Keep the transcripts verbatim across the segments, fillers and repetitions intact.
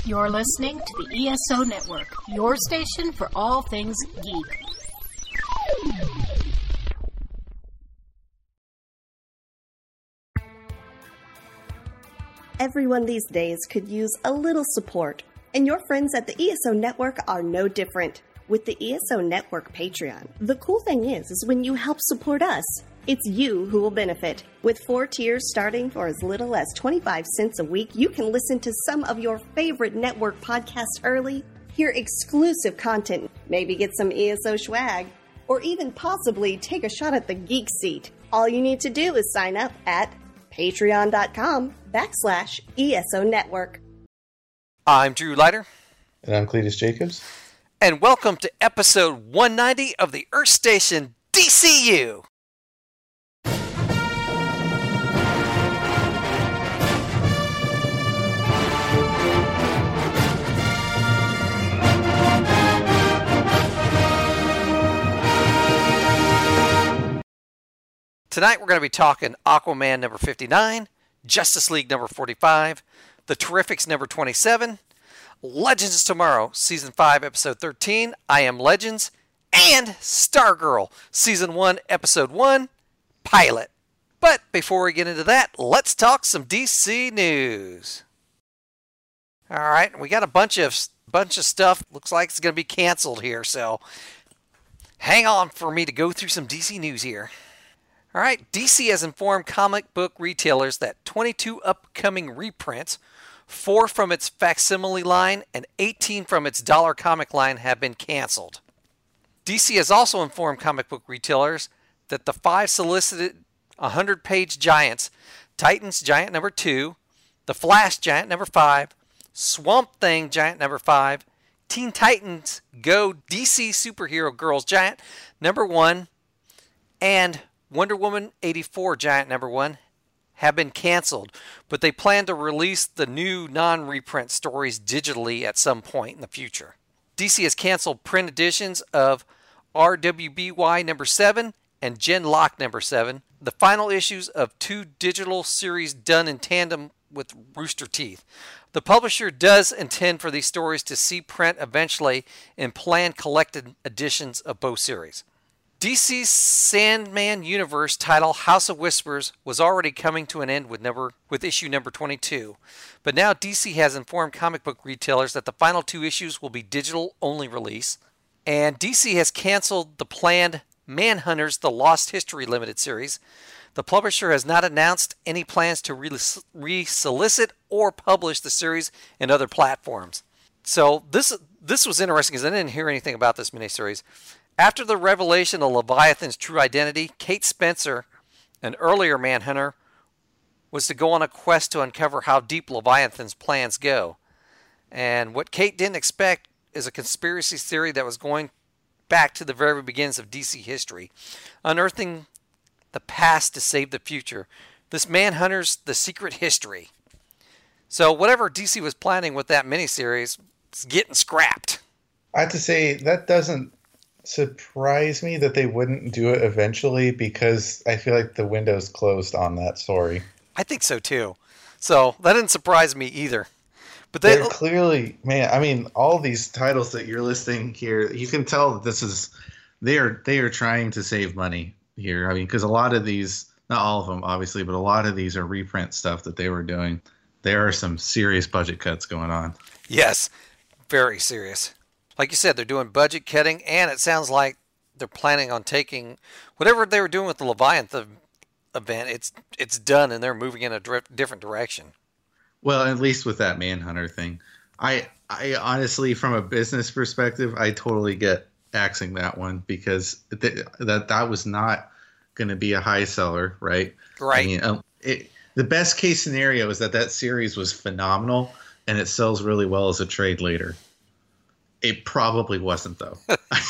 You're listening to the E S O Network, your station for all things geek. Everyone these days could use a little support, and your friends at the E S O Network are no different. With the E S O Network Patreon, the cool thing is, is when you help support us, it's you who will benefit. With four tiers starting for as little as twenty-five cents a week, you can listen to some of your favorite network podcasts early, hear exclusive content, maybe get some E S O swag, or even possibly take a shot at the geek seat. All you need to do is sign up at patreon.com backslash ESO Network. I'm Drew Leiter. And I'm Cletus Jacobs. And welcome to episode one ninety of the Earth Station D C U. Tonight we're going to be talking Aquaman number fifty-nine, Justice League number forty-five, The Terrifics number twenty-seven, Legends Tomorrow, Season five, Episode thirteen, I Am Legends, and Stargirl, Season one, Episode one, Pilot. But before we get into that, let's talk some D C news. Alright, we got a bunch of bunch of stuff. Looks like it's going to be canceled here, so hang on for me to go through some D C news here. Alright, D C has informed comic book retailers that twenty-two upcoming reprints, four from its facsimile line and eighteen from its dollar comic line, have been canceled. D C has also informed comic book retailers that the five solicited one hundred page giants, Titans Giant number two, The Flash Giant number five, Swamp Thing Giant number five, Teen Titans Go D C Superhero Girls Giant number one, and Wonder Woman eighty-four Giant number one have been canceled, but they plan to release the new non-reprint stories digitally at some point in the future. D C has canceled print editions of R W B Y number seven and Genlock number seven, the final issues of two digital series done in tandem with Rooster Teeth. The publisher does intend for these stories to see print eventually in planned collected editions of both series. D C's Sandman Universe title House of Whispers was already coming to an end with number with issue number twenty-two, but now D C has informed comic book retailers that the final two issues will be digital-only release, and D C has canceled the planned Manhunters The Lost History limited series. The publisher has not announced any plans to re-solicit or publish the series in other platforms. So this this was interesting because I didn't hear anything about this miniseries. After the revelation of Leviathan's true identity, Kate Spencer, an earlier Manhunter, was to go on a quest to uncover how deep Leviathan's plans go. And what Kate didn't expect is a conspiracy theory that was going back to the very beginnings of D C history, unearthing the past to save the future. This Manhunter's The Secret History. So whatever D C was planning with that miniseries is getting scrapped. I have to say, that doesn't surprise me that they wouldn't do it eventually, because I feel like the window's closed on that story. I think so too. So that didn't surprise me either. But they, they're clearly, man, I mean, all these titles that you're listing here, you can tell that this is, they are, they are trying to save money here. I mean, because a lot of these, not all of them obviously, but a lot of these are reprint stuff that they were doing. There are some serious budget cuts going on. Yes, very serious. Like you said, they're doing budget cutting, and it sounds like they're planning on taking whatever they were doing with the Leviathan event. It's it's done, and they're moving in a different direction. Well, at least with that Manhunter thing, I I honestly, from a business perspective, I totally get axing that one, because th- that that was not going to be a high seller, right? Right. I mean, um, it, the best case scenario is that that series was phenomenal and it sells really well as a trade later. It probably wasn't, though.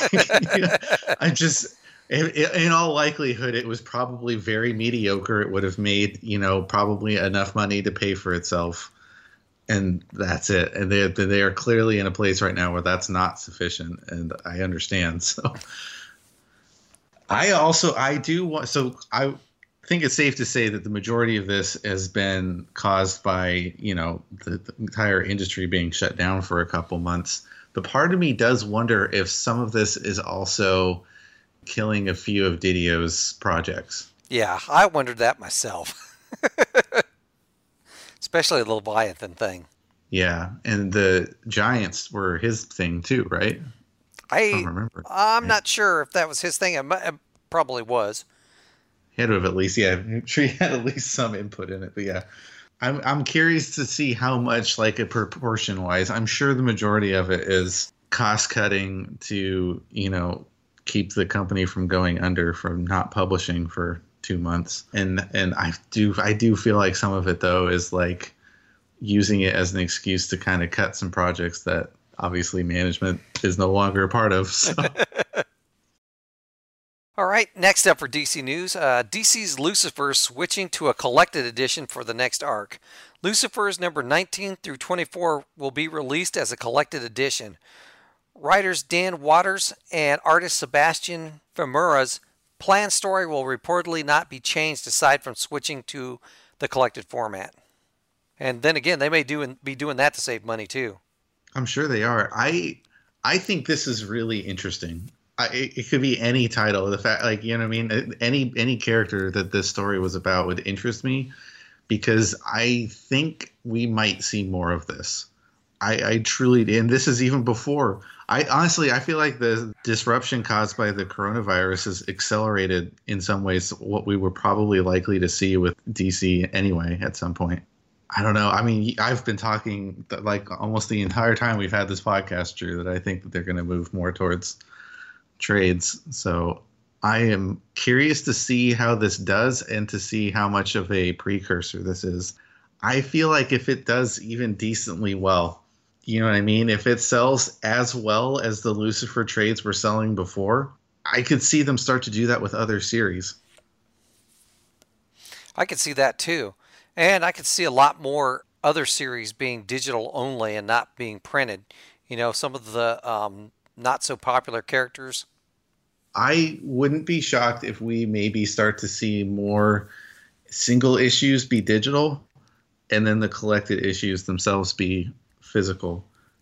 I just, in, in all likelihood, it was probably very mediocre. It would have made, you know, probably enough money to pay for itself. And that's it. And they they are clearly in a place right now where that's not sufficient. And I understand. So I also, I do want, so I, think it's safe to say that the majority of this has been caused by, you know, the, the entire industry being shut down for a couple months. But part of me does wonder if some of this is also killing a few of Didio's projects. Yeah, I wondered that myself. Especially the Leviathan thing. Yeah, and the Giants were his thing too, right? I, I don't remember. I'm not sure if that was his thing. It, it probably was. He had to have at least, yeah, I'm sure he had at least some input in it. But yeah, I'm I'm curious to see how much, like a proportion wise. I'm sure the majority of it is cost cutting to, you know, keep the company from going under, from not publishing for two months. And and I do I do feel like some of it though is like using it as an excuse to kind of cut some projects that obviously management is no longer a part of. So. All right, next up for D C News, uh, D C's Lucifer switching to a collected edition for the next arc. Lucifer's number nineteen through twenty-four will be released as a collected edition. Writers Dan Waters and artist Sebastian Famura's planned story will reportedly not be changed aside from switching to the collected format. And then again, they may do be doing that to save money too. I'm sure they are. I I think this is really interesting. I, it, it could be any title. The fact, like, you know what I mean? Any any character that this story was about would interest me, because I think we might see more of this. I, I truly, and this is even before. I honestly, I feel like the disruption caused by the coronavirus has accelerated in some ways what we were probably likely to see with D C anyway at some point. I don't know. I mean, I've been talking like almost the entire time we've had this podcast, Drew, that I think that they're going to move more towards trades. So I am curious to see how this does and to see how much of a precursor this is. I feel like if it does even decently well, you know what I mean? If it sells as well as the Lucifer trades were selling before, I could see them start to do that with other series. I could see that too. And I could see a lot more other series being digital only and not being printed. You know, some of the um, not so popular characters. I wouldn't be shocked if we maybe start to see more single issues be digital and then the collected issues themselves be physical.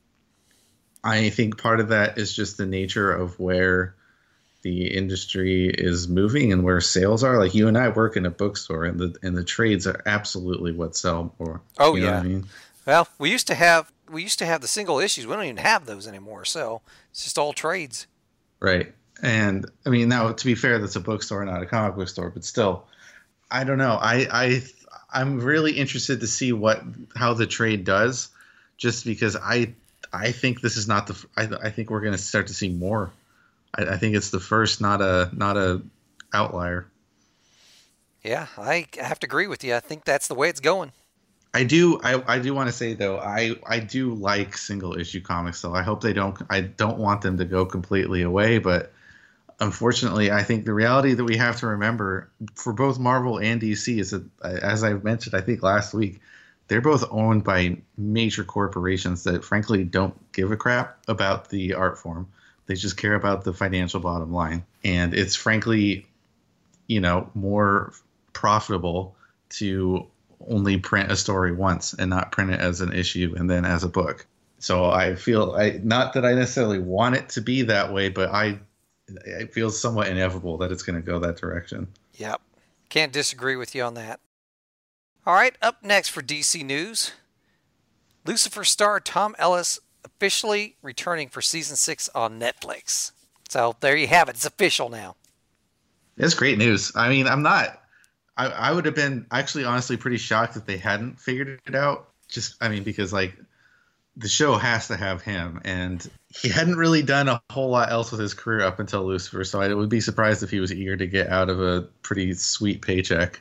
I think part of that is just the nature of where the industry is moving and where sales are. Like, you and I work in a bookstore, and the and the trades are absolutely what sell more. Oh, you know yeah. what I mean? Well, we used to have we used to have the single issues. We don't even have those anymore. So it's just all trades. Right. And I mean, now to be fair, that's a bookstore, not a comic book store, but still, I don't know. I I I'm really interested to see what how the trade does, just because I I think this is not the I I think we're going to start to see more. I, I think it's the first, not a not a outlier. Yeah, I have to agree with you. I think that's the way it's going. I do I, I do want to say though, I, I do like single issue comics, so I hope they don't I don't want them to go completely away, but unfortunately I think the reality that we have to remember for both Marvel and D C is that, as I've mentioned I think last week, they're both owned by major corporations that frankly don't give a crap about the art form. They just care about the financial bottom line. And it's frankly, you know, more profitable to only print a story once and not print it as an issue and then as a book. So I feel, I not that I necessarily want it to be that way, but I it feels somewhat inevitable that it's going to go that direction. Yep. Can't disagree with you on that. All right, up next for D C News, Lucifer star Tom Ellis officially returning for season six on Netflix. So there you have it. It's official now. It's great news. I mean, I'm not, I, I would have been actually honestly pretty shocked if they hadn't figured it out. Just, I mean, because like the show has to have him, and he hadn't really done a whole lot else with his career up until Lucifer. So I would be surprised if he was eager to get out of a pretty sweet paycheck.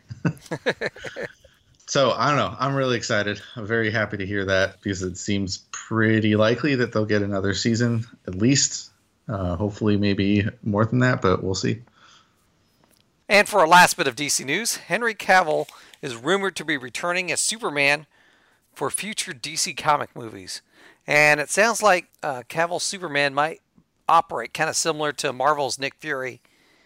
So, I don't know. I'm really excited. I'm very happy to hear that because it seems pretty likely that they'll get another season at least. Uh, hopefully, maybe more than that, but we'll see. And for our last bit of D C news, Henry Cavill is rumored to be returning as Superman for future D C comic movies. And it sounds like uh, Cavill's Superman might operate kind of similar to Marvel's Nick Fury.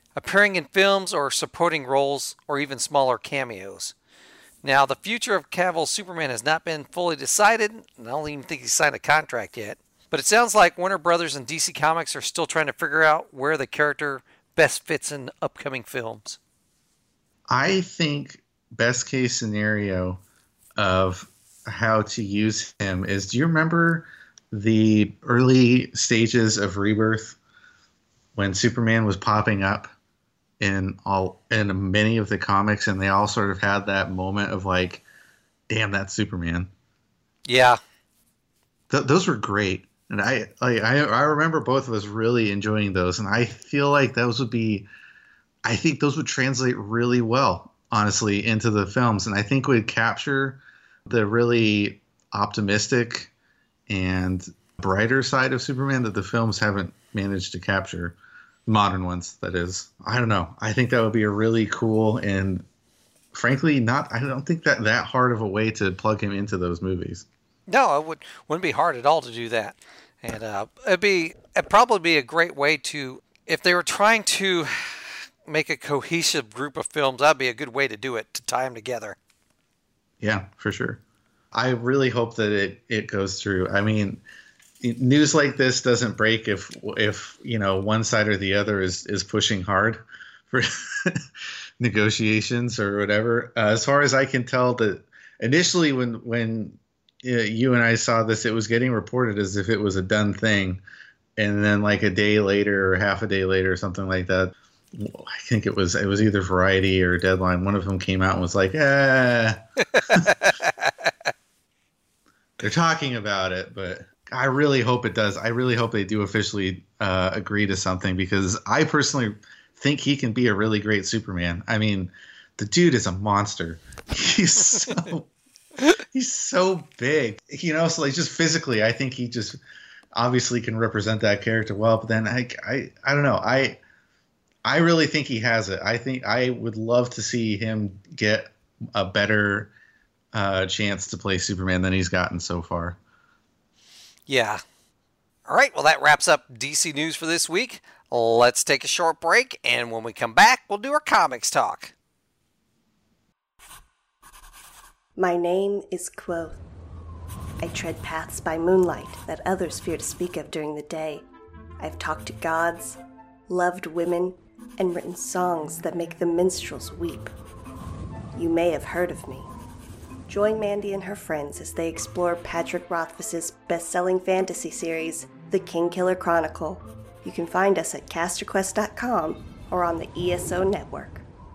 appearing in films or supporting roles or even smaller cameos. Now, the future of Cavill's Superman has not been fully decided, and I don't even think he's signed a contract yet. But it sounds like Warner Brothers and D C Comics are still trying to figure out where the character best fits in upcoming films. I think best case scenario of how to use him is, do you remember the early stages of Rebirth when Superman was popping up in all in many of the comics, and they all sort of had that moment of like, damn, that's Superman. Yeah. Th- those were great. And I, like, I I remember both of us really enjoying those, and I feel like those would be, I think those would translate really well, honestly, into the films, and I think would capture the really optimistic and brighter side of Superman that the films haven't managed to capture, modern ones, that is. I don't know. I think that would be a really cool and, frankly, not. I don't think that that hard of a way to plug him into those movies. No, it would, wouldn't be hard at all to do that. And uh, it'd be it'd probably be a great way to, if they were trying to make a cohesive group of films, that'd be a good way to do it, to tie them together. Yeah, for sure. I really hope that it, it goes through. I mean, news like this doesn't break if, if you know, one side or the other is, is pushing hard for negotiations or whatever. Uh, as far as I can tell, that initially when when you and I saw this, it was getting reported as if it was a done thing. And then like a day later or half a day later or something like that, I think it was it was either Variety or Deadline. One of them came out and was like, eh. They're talking about it, but I really hope it does. I really hope they do officially uh, agree to something, because I personally think he can be a really great Superman. I mean, the dude is a monster. He's so... He's so big, you know, so like just physically, I think he just obviously can represent that character well. But then I, I, I don't know. I, I really think he has it. I think I would love to see him get a better uh, chance to play Superman than he's gotten so far. Yeah. All right. Well, that wraps up D C News for this week. Let's take a short break. And when we come back, we'll do our comics talk. My name is Quoth. I tread paths by moonlight that others fear to speak of during the day. I've talked to gods, loved women, and written songs that make the minstrels weep. You may have heard of me. Join Mandy and her friends as they explore Patrick Rothfuss's best-selling fantasy series, The Kingkiller Chronicle. You can find us at caster quest dot com or on the E S O Network.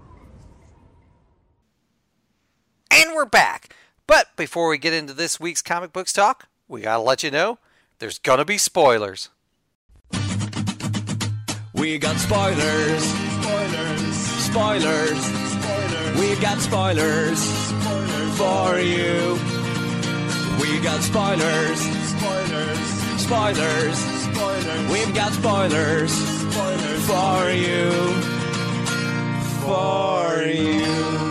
And we're back. But before we get into this week's comic books talk, we gotta let you know there's gonna be spoilers. We got spoilers. Spoilers. Spoilers. Spoilers. We got spoilers. Spoilers for you. We got spoilers. Spoilers. Spoilers. Spoilers. We've got spoilers. Spoilers for you. For you.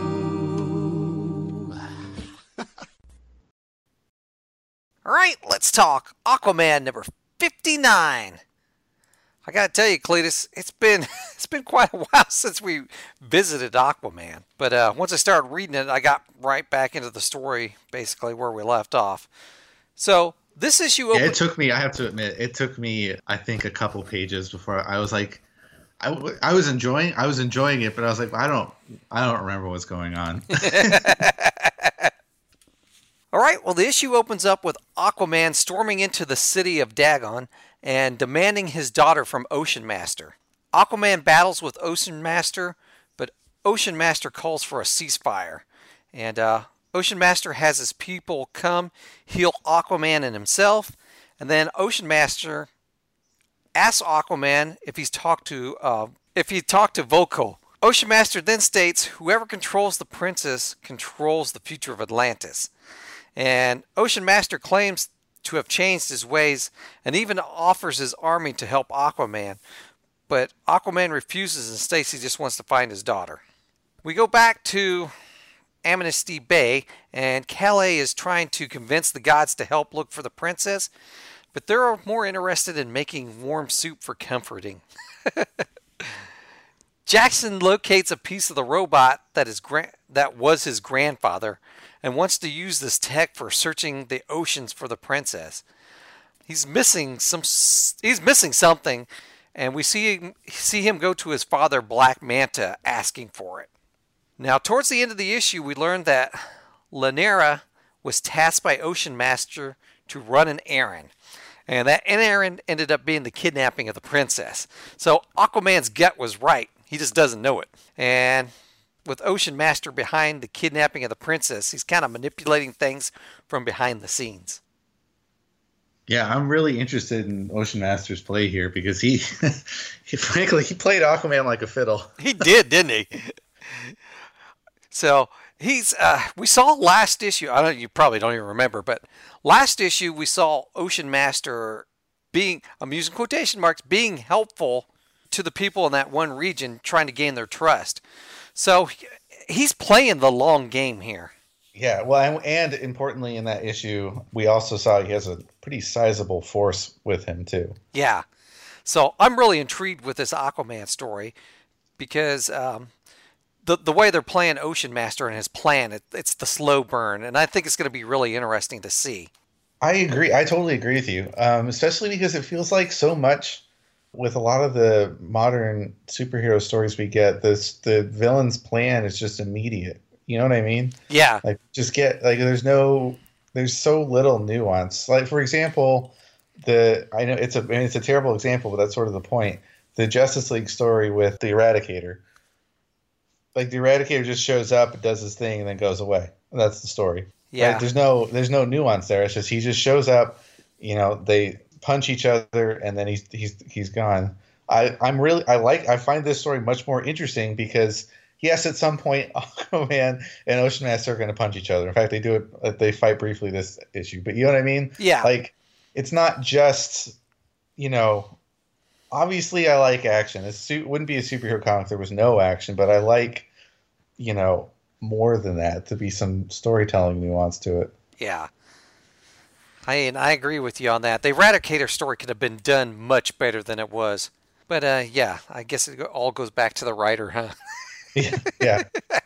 All right, let's talk Aquaman number fifty-nine. I gotta tell you, Cletus, it's been it's been quite a while since we visited Aquaman. But uh, once I started reading it, I got right back into the story, basically where we left off. So this issue, yeah, open- it took me. I have to admit, it took me. I think a couple pages before I was like, I, I was enjoying. I was enjoying it, but I was like, I don't. I don't remember what's going on. All right, well, the issue opens up with Aquaman storming into the city of Dagon and demanding his daughter from Ocean Master. Aquaman battles with Ocean Master, but Ocean Master calls for a ceasefire. And uh, Ocean Master has his people come heal Aquaman and himself, and then Ocean Master asks Aquaman if he's talked to uh, if he talked to Volko. Ocean Master then states whoever controls the princess controls the future of Atlantis. And Ocean Master claims to have changed his ways and even offers his army to help Aquaman. But Aquaman refuses and states he just wants to find his daughter. We go back to Amnesty Bay, and Calais is trying to convince the gods to help look for the princess, but they're more interested in making warm soup for comforting. Jackson locates a piece of the robot that is gra- that was his grandfather and wants to use this tech for searching the oceans for the princess. He's missing some he's missing something, and we see him, see him go to his father Black Manta asking for it. Now, towards the end of the issue, we learn that Lanera was tasked by Ocean Master to run an errand. And that errand ended up being the kidnapping of the princess. So Aquaman's gut was right. He just doesn't know it. And with Ocean Master behind the kidnapping of the princess, he's kind of manipulating things from behind the scenes. Yeah, I'm really interested in Ocean Master's play here because he, he frankly, he played Aquaman like a fiddle. He did, didn't he? So he's, uh, we saw last issue, I don't, you probably don't even remember, but last issue we saw Ocean Master being, I'm using quotation marks, being helpful to the people in that one region trying to gain their trust. So he's playing the long game here. Yeah, well, and, and importantly in that issue, we also saw he has a pretty sizable force with him too. Yeah. So I'm really intrigued with this Aquaman story because um, the the way they're playing Ocean Master and his plan, it, it's the slow burn, and I think it's going to be really interesting to see. I agree. I totally agree with you, um, especially because it feels like so much with a lot of the modern superhero stories we get, this the villain's plan is just immediate. You know what I mean? Yeah. Like just get like there's no there's so little nuance. Like for example, the I know it's a I mean, it's a terrible example, but that's sort of the point. The Justice League story with the Eradicator. Like the Eradicator just shows up, and does his thing, and then goes away. That's the story. Yeah. Right? There's no there's no nuance there. It's just he just shows up. You know, they punch each other, and then he's he's he's gone. I I'm really I like I find this story much more interesting because yes, at some point Aquaman and Ocean Master are going to punch each other. In fact, they do it. They fight briefly this issue, but you know what I mean? Yeah. Like it's not just you know. Obviously, I like action. It wouldn't be a superhero comic if there was no action, but I like, you know, more than that, to be some storytelling nuance to it. Yeah. I and I agree with you on that. The Eradicator story could have been done much better than it was. But, uh, yeah, I guess it all goes back to the writer, huh? yeah. yeah.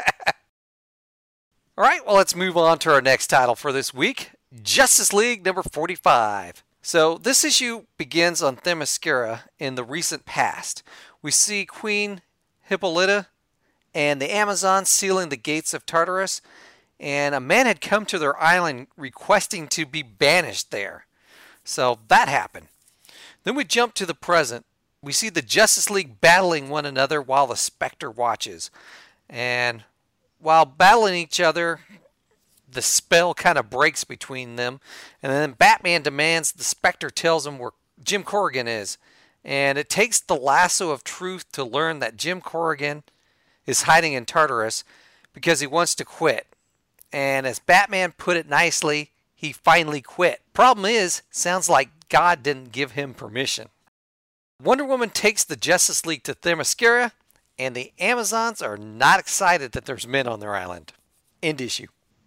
All right, well, let's move on to our next title for this week, Justice League number forty-five. So this issue begins on Themyscira in the recent past. We see Queen Hippolyta and the Amazons sealing the gates of Tartarus, and a man had come to their island requesting to be banished there. So that happened. Then we jump to the present. We see the Justice League battling one another while the Spectre watches. And while battling each other, the spell kind of breaks between them, and then Batman demands the Spectre tells him where Jim Corrigan is, and it takes the lasso of truth to learn that Jim Corrigan is hiding in Tartarus because he wants to quit. And as Batman put it nicely, he finally quit. Problem is, sounds like God didn't give him permission. Wonder Woman takes the Justice League to Themyscira, and the Amazons are not excited that there's men on their island. End issue.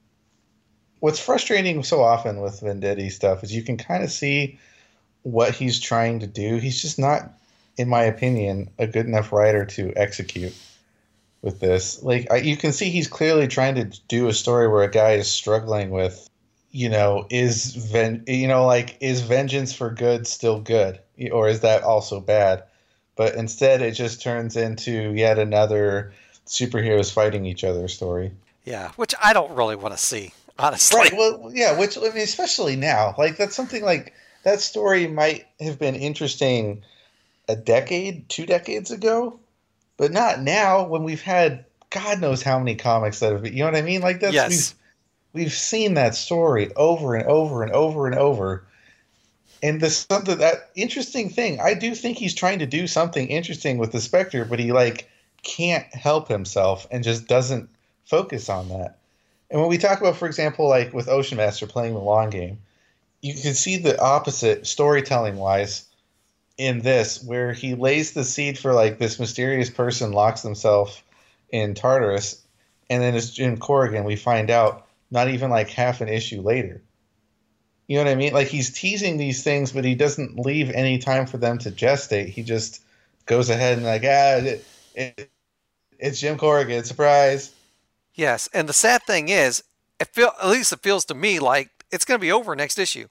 What's frustrating so often with Venditti stuff is you can kind of see what he's trying to do. He's just not, in my opinion, a good enough writer to execute with this. Like I, you can see he's clearly trying to do a story where a guy is struggling with, you know, is ven- you know, like is vengeance for good still good, or is that also bad? But instead, it just turns into yet another superheroes fighting each other story. Yeah, which I don't really want to see. Honestly. Right. Well, yeah, which I mean, especially now, like that's something like that story might have been interesting a decade, two decades ago, but not now when we've had God knows how many comics that have been, you know what I mean? Like that's, yes. we've, we've seen that story over and over and over and over. And this something that interesting thing, I do think he's trying to do something interesting with the Spectre, but he like can't help himself and just doesn't focus on that. And when we talk about, for example, like with Ocean Master playing the long game, you can see the opposite storytelling-wise in this, where he lays the seed for like this mysterious person locks himself in Tartarus, and then as Jim Corrigan, we find out not even like half an issue later. You know what I mean? Like he's teasing these things, but he doesn't leave any time for them to gestate. He just goes ahead and like, ah, it, it, It's Jim Corrigan. Surprise. Yes, and the sad thing is, it feel at least it feels to me like it's going to be over next issue.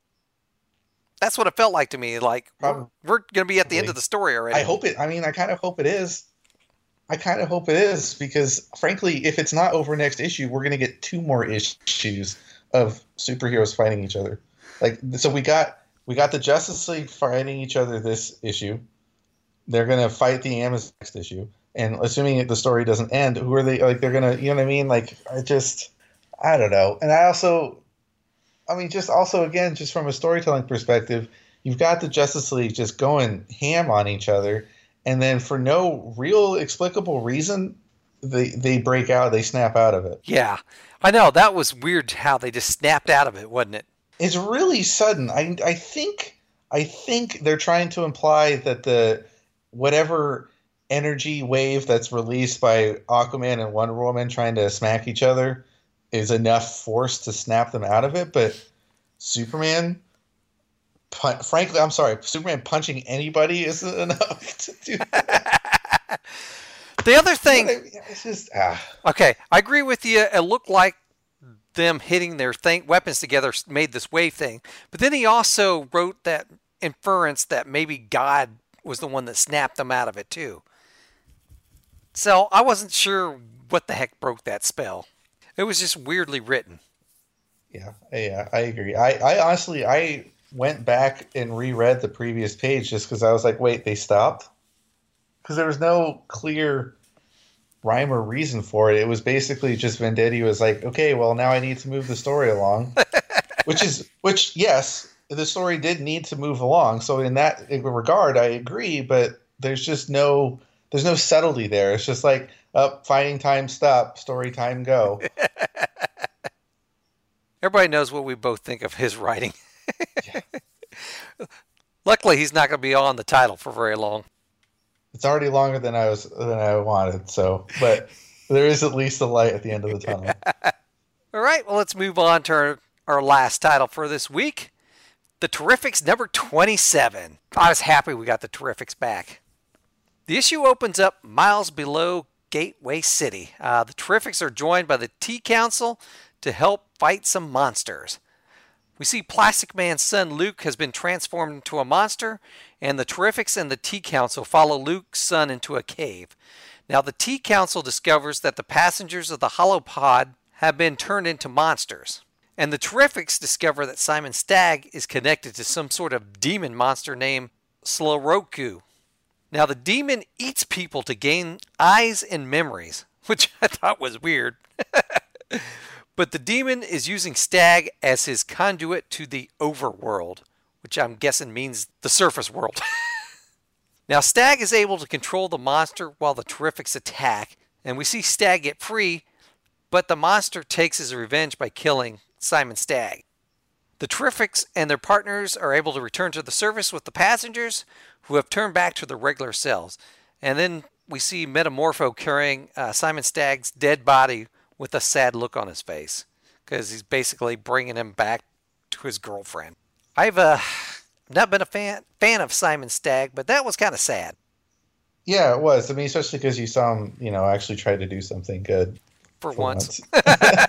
That's what it felt like to me. Like Probably. we're, we're going to be at the end of the story already. I hope it. I mean, I kind of hope it is. I kind of hope it is because, frankly, if it's not over next issue, we're going to get two more issues of superheroes fighting each other. Like, so we got we got the Justice League fighting each other this issue. They're going to fight the Amazon next issue, and assuming the story doesn't end, who are they? Like, they're going to, you know what I mean? Like, I just, I don't know. And I also, I mean, just also again, just from a storytelling perspective, you've got the Justice League just going ham on each other. And then for no real explicable reason, they they break out, they snap out of it. Yeah, I know. That was weird how they just snapped out of it, wasn't it? It's really sudden. I I think I think they're trying to imply that the whatever energy wave that's released by Aquaman and Wonder Woman trying to smack each other is enough force to snap them out of it. But Superman... Pun- frankly, I'm sorry, Superman punching anybody isn't enough to do that. The other thing... I mean, it's just... Ah. Okay, I agree with you. It looked like them hitting their thing, weapons together made this wave thing. But then he also wrote that inference that maybe God was the one that snapped them out of it too. So I wasn't sure what the heck broke that spell. It was just weirdly written. Yeah, yeah, I agree. I, I honestly, I... went back and reread the previous page just because I was like, wait, they stopped? Because there was no clear rhyme or reason for it. It was basically just Venditti was like, okay, well, now I need to move the story along. which is, which, yes, the story did need to move along. So in that regard, I agree, but there's just no, there's no subtlety there. It's just like, up, oh, fighting time, stop, story time, go. Everybody knows what we both think of his writing. Yeah. Luckily, he's not going to be on the title for very long. It's already longer than I was than I wanted. So, but there is at least a light at the end of the tunnel. All right. Well, let's move on to our, our last title for this week, The Terrifics number twenty-seven. I was happy we got the Terrifics back. The issue opens up miles below Gateway City. Uh, the Terrifics are joined by the T-Council to help fight some monsters. We see Plastic Man's son Luke has been transformed into a monster, and the Terrifics and the T-Council follow Luke's son into a cave. Now the T-Council discovers that the passengers of the Holopod have been turned into monsters. And the Terrifics discover that Simon Stagg is connected to some sort of demon monster named Sloroku. Now the demon eats people to gain eyes and memories, which I thought was weird. But the demon is using Stagg as his conduit to the overworld, which I'm guessing means the surface world. Now Stagg is able to control the monster while the Terrifics attack, and we see Stagg get free, but the monster takes his revenge by killing Simon Stagg. The Terrifics and their partners are able to return to the surface with the passengers, who have turned back to their regular selves. And then we see Metamorpho carrying uh, Simon Stagg's dead body with a sad look on his face, because he's basically bringing him back to his girlfriend. I've uh, not been a fan fan of Simon Stagg, but that was kind of sad. Yeah, it was. I mean, especially because you saw him, you know, actually try to do something good. For, for once. once.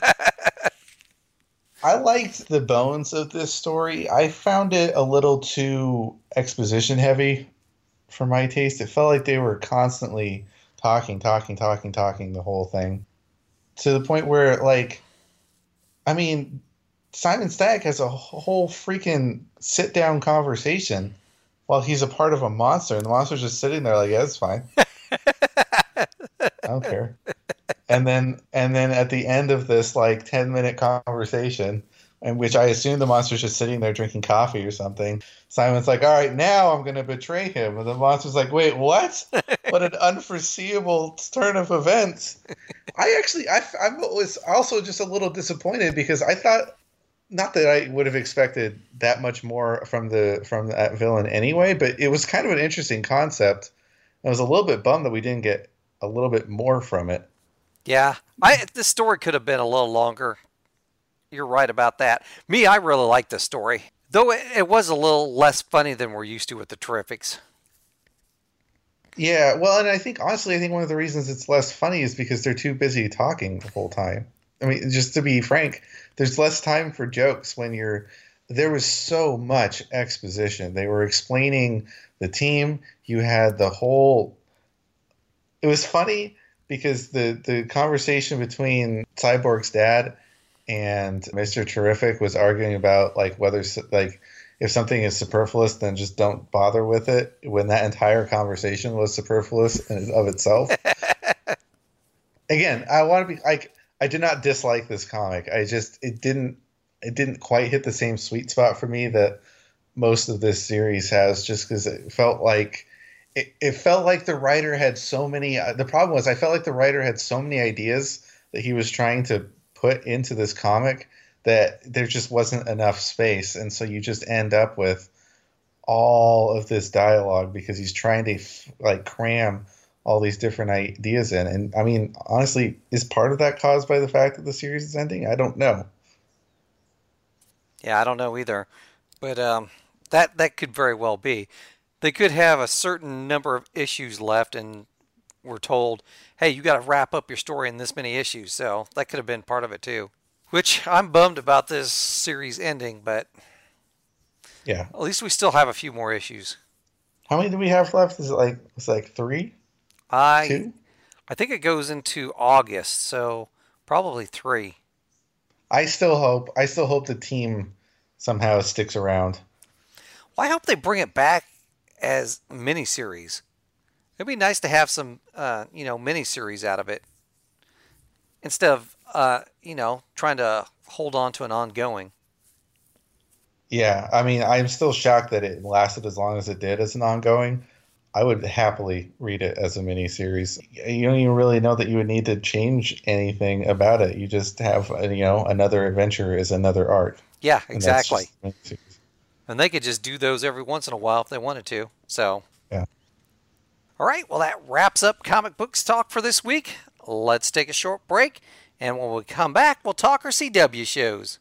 I liked the bones of this story. I found it a little too exposition heavy for my taste. It felt like they were constantly talking, talking, talking, talking the whole thing. To the point where, like, I mean, Simon Stagg has a whole freaking sit-down conversation while he's a part of a monster, and the monster's just sitting there like, yeah, it's fine. I don't care. And then, and then at the end of this, like, ten-minute conversation, in which I assume the monster's just sitting there drinking coffee or something, Simon's like, all right, now I'm going to betray him. And the monster's like, wait, what? What an unforeseeable turn of events. I actually, I, I was also just a little disappointed because I thought, not that I would have expected that much more from the from that villain anyway, but it was kind of an interesting concept. I was a little bit bummed that we didn't get a little bit more from it. Yeah, I this story could have been a little longer. You're right about that. Me, I really liked this story, though it, it was a little less funny than we're used to with the Terrifics. Yeah, well, and I think honestly, I think one of the reasons it's less funny is because they're too busy talking the whole time. I mean, just to be frank, there's less time for jokes when you're. There was so much exposition. They were explaining the team. You had the whole. It was funny because the the conversation between Cyborg's dad and Mister Terrific was arguing about like whether like. If something is superfluous, then just don't bother with it. When that entire conversation was superfluous in of itself. Again, I want to be like I did not dislike this comic. I just it didn't it didn't quite hit the same sweet spot for me that most of this series has. Just because it felt like it, it felt like the writer had so many. Uh, the problem was I felt like the writer had so many ideas that he was trying to put into this comic that there just wasn't enough space. And so you just end up with all of this dialogue because he's trying to like cram all these different ideas in. And I mean, honestly, is part of that caused by the fact that the series is ending? I don't know. Yeah, I don't know either. But um, that, that could very well be. They could have a certain number of issues left and we're told, hey, you got to wrap up your story in this many issues. So that could have been part of it too. Which I'm bummed about this series ending, but yeah, at least we still have a few more issues. How many do we have left? Is it like it's like three? I Two? I think it goes into August, so probably three. I still hope I still hope the team somehow sticks around. Well, I hope they bring it back as miniseries. It'd be nice to have some uh, you know, miniseries out of it. Instead of uh, you know, trying to hold on to an ongoing. Yeah, I mean, I'm still shocked that it lasted as long as it did as an ongoing. I would happily read it as a miniseries. You don't even really know that you would need to change anything about it. You just have, you know, another adventure is another arc. Yeah, And exactly. that's just miniseries. And they could just do those every once in a while if they wanted to. So, yeah. All right, well, that wraps up comic books talk for this week. Let's take a short break. And when we come back, we'll talk our C W shows.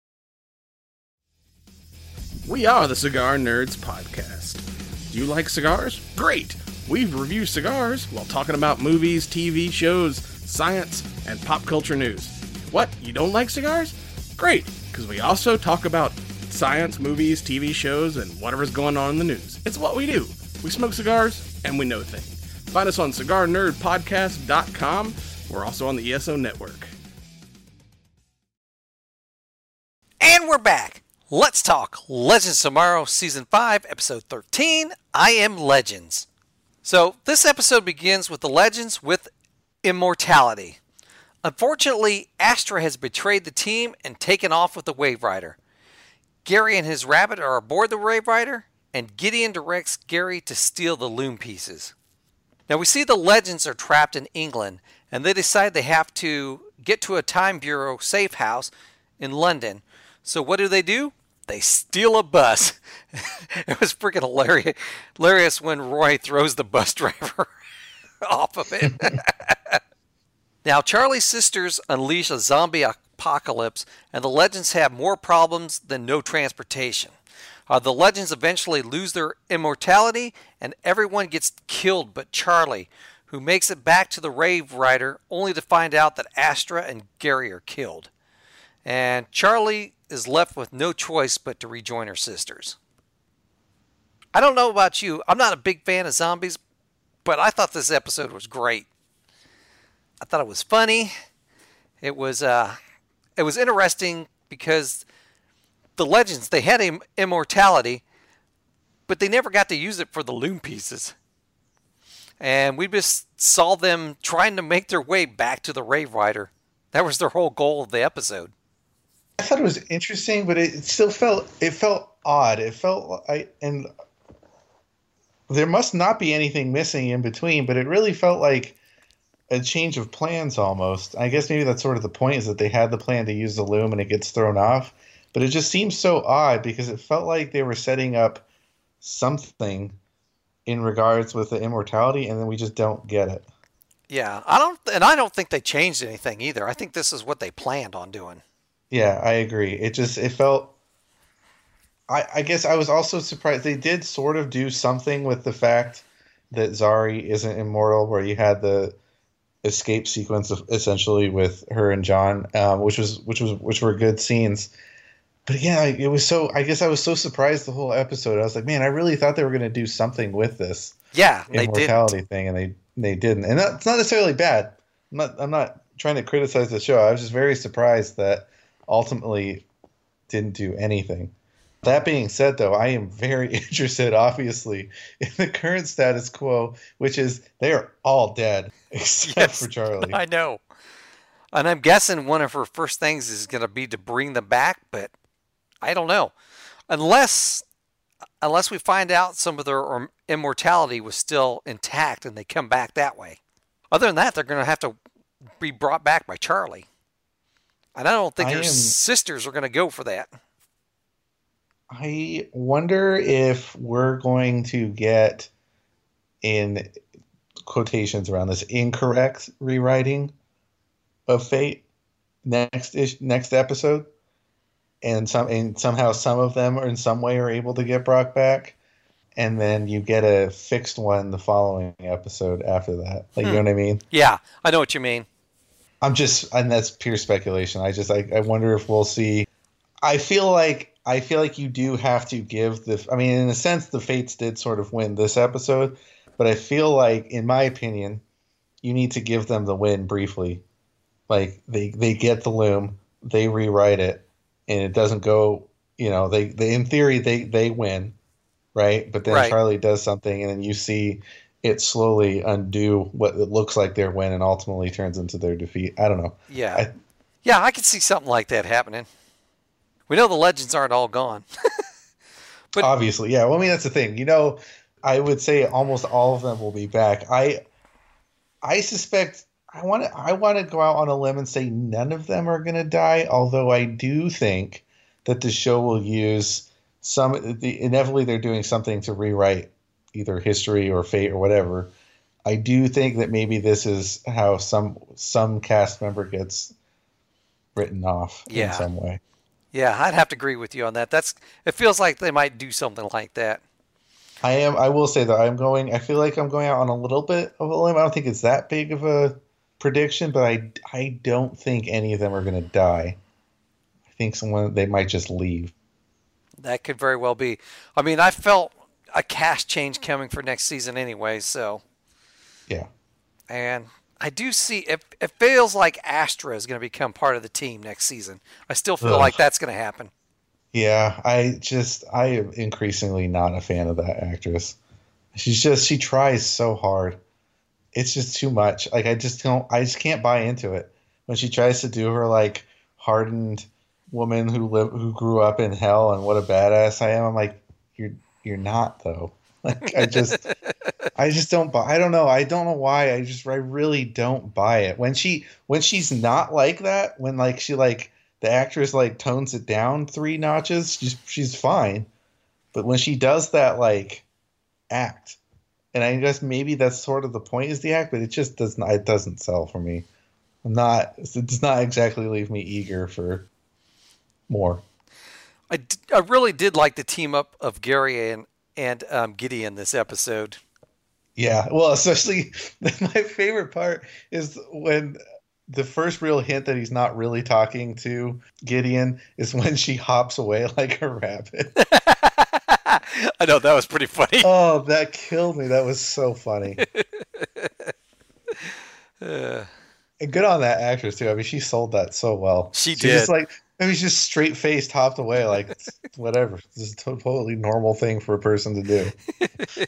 We are the Cigar Nerds Podcast. Do you like cigars? Great! We review cigars while talking about movies, T V shows, science, and pop culture news. What? You don't like cigars? Great! Because we also talk about science, movies, T V shows, and whatever's going on in the news. It's what we do. We smoke cigars, and we know things. Find us on cigar nerd podcast dot com. We're also on the E S O Network. And we're back. Let's talk Legends Tomorrow, Season five, Episode thirteen, I Am Legends. So, this episode begins with the Legends with immortality. Unfortunately, Astra has betrayed the team and taken off with the Wave Rider. Gary and his rabbit are aboard the Wave Rider, and Gideon directs Gary to steal the loom pieces. Now, we see the Legends are trapped in England, and they decide they have to get to a Time Bureau safe house in London. So what do they do? They steal a bus. It was freaking hilarious, hilarious when Roy throws the bus driver off of it. Now, Charlie's sisters unleash a zombie apocalypse, and the Legends have more problems than no transportation. Uh, the Legends eventually lose their immortality, and everyone gets killed but Charlie, who makes it back to the Wave Rider, only to find out that Astra and Gary are killed. And Charlie is left with no choice but to rejoin her sisters. I don't know about you. I'm not a big fan of zombies, but I thought this episode was great. I thought it was funny. It was uh, it was interesting because the Legends, they had im- immortality, but they never got to use it for the loom pieces. And we just saw them trying to make their way back to the Wave Rider. That was their whole goal of the episode. I thought it was interesting, but it still felt it felt odd. It felt I and there must not be anything missing in between, but it really felt like a change of plans almost. I guess maybe that's sort of the point, is that they had the plan to use the loom and it gets thrown off. But it just seems so odd because it felt like they were setting up something in regards with the immortality, and then we just don't get it. Yeah, I don't, and I don't think they changed anything either. I think this is what they planned on doing. Yeah, I agree. It just, it felt, I, I guess I was also surprised. They did sort of do something with the fact that Zari isn't immortal, where you had the escape sequence of essentially with her and John, um, which was which was which were good scenes. But yeah, it was so. I guess I was so surprised the whole episode. I was like, man, I really thought they were going to do something with this. Yeah, they immortality didn't. thing, and they they didn't. And that's not necessarily bad. I'm not I'm not trying to criticize the show. I was just very surprised that ultimately didn't do anything. That being said, though, I am very interested, obviously, in the current status quo, which is they are all dead except Yes, for Charlie. I know. And I'm guessing one of her first things is going to be to bring them back, but I don't know. Unless unless we find out some of their immortality was still intact and they come back that way. Other than that, they're going to have to be brought back by Charlie. And I don't think I their am- sisters are going to go for that. I wonder if we're going to get, in quotations around this, incorrect rewriting of Fate next ish, next episode, and some and somehow some of them are in some way are able to get brought back, and then you get a fixed one the following episode after that. Like, you know what I mean? Yeah, I know what you mean. I'm just, and that's pure speculation. I just, I, I wonder if we'll see. I feel like, I feel like you do have to give the, I mean, in a sense, the Fates did sort of win this episode, but I feel like, in my opinion, you need to give them the win briefly. Like, they, they get the loom, they rewrite it, and it doesn't go, you know, they, they in theory, they, they win, right? But then Right. Charlie does something, and then you see it slowly undo what it looks like their win and ultimately turns into their defeat. I don't know. Yeah. I- yeah, I could see something like that happening. We know the legends aren't all gone. But- Obviously, yeah. Well, I mean, that's the thing. You know, I would say almost all of them will be back. I, I suspect. I want to. I want to go out on a limb and say none of them are going to die. Although I do think that the show will use some. The, inevitably, they're doing something to rewrite either history or fate or whatever. I do think that maybe this is how some some cast member gets written off Yeah. in some way. Yeah, I'd have to agree with you on that. That's. It feels like they might do something like that. I am. I will say that I'm going. I feel like I'm going out on a little bit of a limb. I don't think it's that big of a prediction, but I I don't think any of them are going to die. I think someone they might just leave. That could very well be. I mean, I felt a cast change coming for next season anyway, so. Yeah. And I do see it. It feels like Astra is going to become part of the team next season. I still feel Ugh. like that's going to happen. Yeah. I just I am increasingly not a fan of that actress. She's just she tries so hard. It's just too much. Like I just don't. I just can't buy into it when she tries to do her like hardened woman who live who grew up in hell and what a badass I am. I'm like, you're you're not though. Like I just I just don't buy. I don't know. I don't know why. I just I really don't buy it. When she when she's not like that, when like she like the actress like tones it down three notches, she's she's fine. But when she does that like act, and I guess maybe that's sort of the point is the act, but it just does not it doesn't sell for me. I'm not it does not exactly leave me eager for more. I, d- I really did like the team up of Gary and and um, Gideon this episode. Yeah, well, especially my favorite part is when the first real hint that he's not really talking to Gideon is when she hops away like a rabbit. I know, that was pretty funny. Oh, that killed me. That was so funny. Uh, And good on that actress too. I mean, she sold that so well. She She's just did. like I mean, she's just straight faced, hopped away like it's whatever. This is a totally normal thing for a person to do.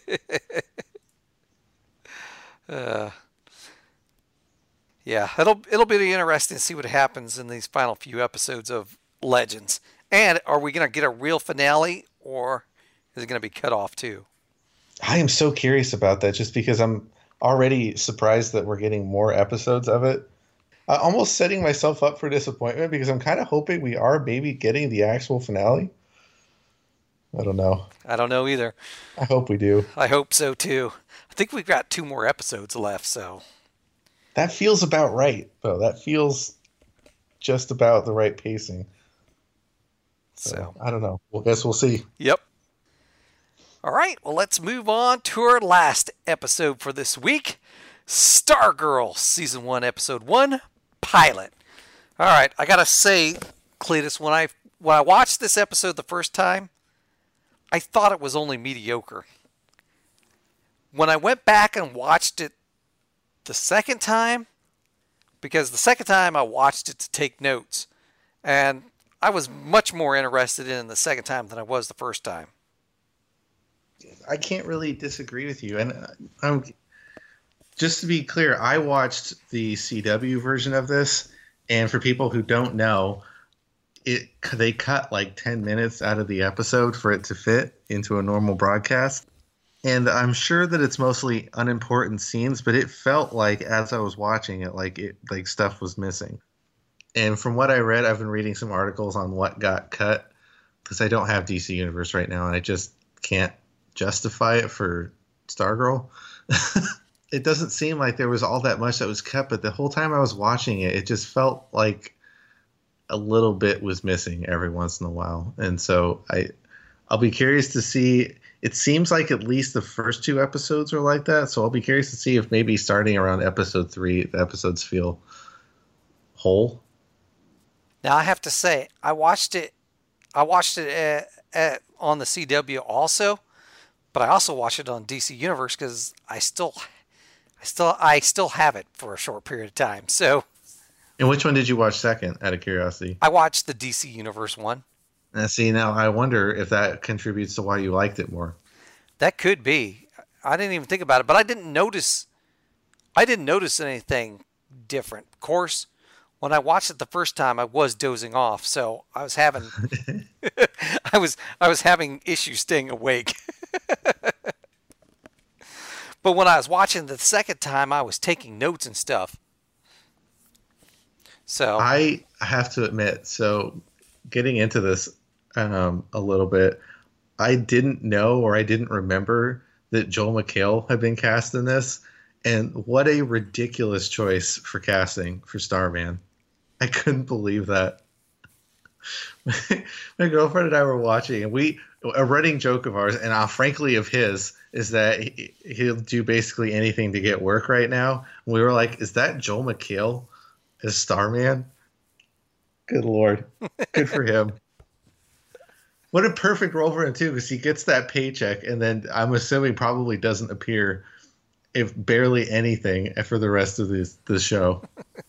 uh, yeah, it'll it'll be interesting to see what happens in these final few episodes of Legends. And are we going to get a real finale, or is it going to be cut off too? I am so curious about that, just because I'm already surprised that we're getting more episodes of it. Uh, almost setting myself up for disappointment because I'm kind of hoping we are maybe getting the actual finale. I don't know. I don't know either. I hope we do. I hope so too. I think we've got two more episodes left, so That feels about right, though. That feels just about the right pacing. So, so I don't know. Well, guess we'll see. yep. All right, well, let's move on to our last episode for this week. Stargirl, Season one, Episode one, Pilot. All right, I got to say, Cletus, when I, when I watched this episode the first time, I thought it was only mediocre. When I went back and watched it the second time, because the second time I watched it to take notes, and I was much more interested in it the second time than I was the first time. I can't really disagree with you. And I'm just to be clear, I watched the C W version of this, and for people who don't know, it they cut like ten minutes out of the episode for it to fit into a normal broadcast. And I'm sure that it's mostly unimportant scenes, but it felt like as I was watching it, like it like stuff was missing. And from what I read, I've been reading some articles on what got cut because I don't have D C Universe right now, and I just can't justify it for Stargirl. It doesn't seem like there was all that much that was cut, but the whole time I was watching it, it just felt like a little bit was missing every once in a while. And so I, I'll be curious to see. It seems like at least the first two episodes are like that, so I'll be curious to see if maybe starting around episode three, the episodes feel whole. Now I have to say, I watched it. I watched it at, at, on the C W also, but I also watched it on D C Universe because I still, I still, I still have it for a short period of time. So. And which one did you watch second, out of curiosity? I watched the D C Universe one. Now, see, now I wonder if that contributes to why you liked it more. That could be. I didn't even think about it, but I didn't notice. I didn't notice anything different. Of course, when I watched it the first time, I was dozing off, so I was having, I was I was having issues staying awake. But when I was watching the second time, I was taking notes and stuff. So I have to admit, so getting into this um, a little bit, I didn't know or I didn't remember that Joel McHale had been cast in this, and what a ridiculous choice for casting for Starman. I couldn't believe that. My girlfriend and I were watching, and we a running joke of ours, and uh, frankly of his, is that he, he'll do basically anything to get work right now. And we were like, is that Joel McHale as Starman? Good Lord. Good for him. What a perfect role for him, too, because he gets that paycheck, and then I'm assuming probably doesn't appear if barely anything for the rest of this, the show.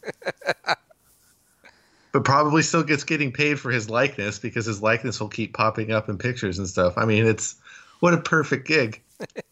But probably still gets getting paid for his likeness because his likeness will keep popping up in pictures and stuff. I mean, it's what a perfect gig.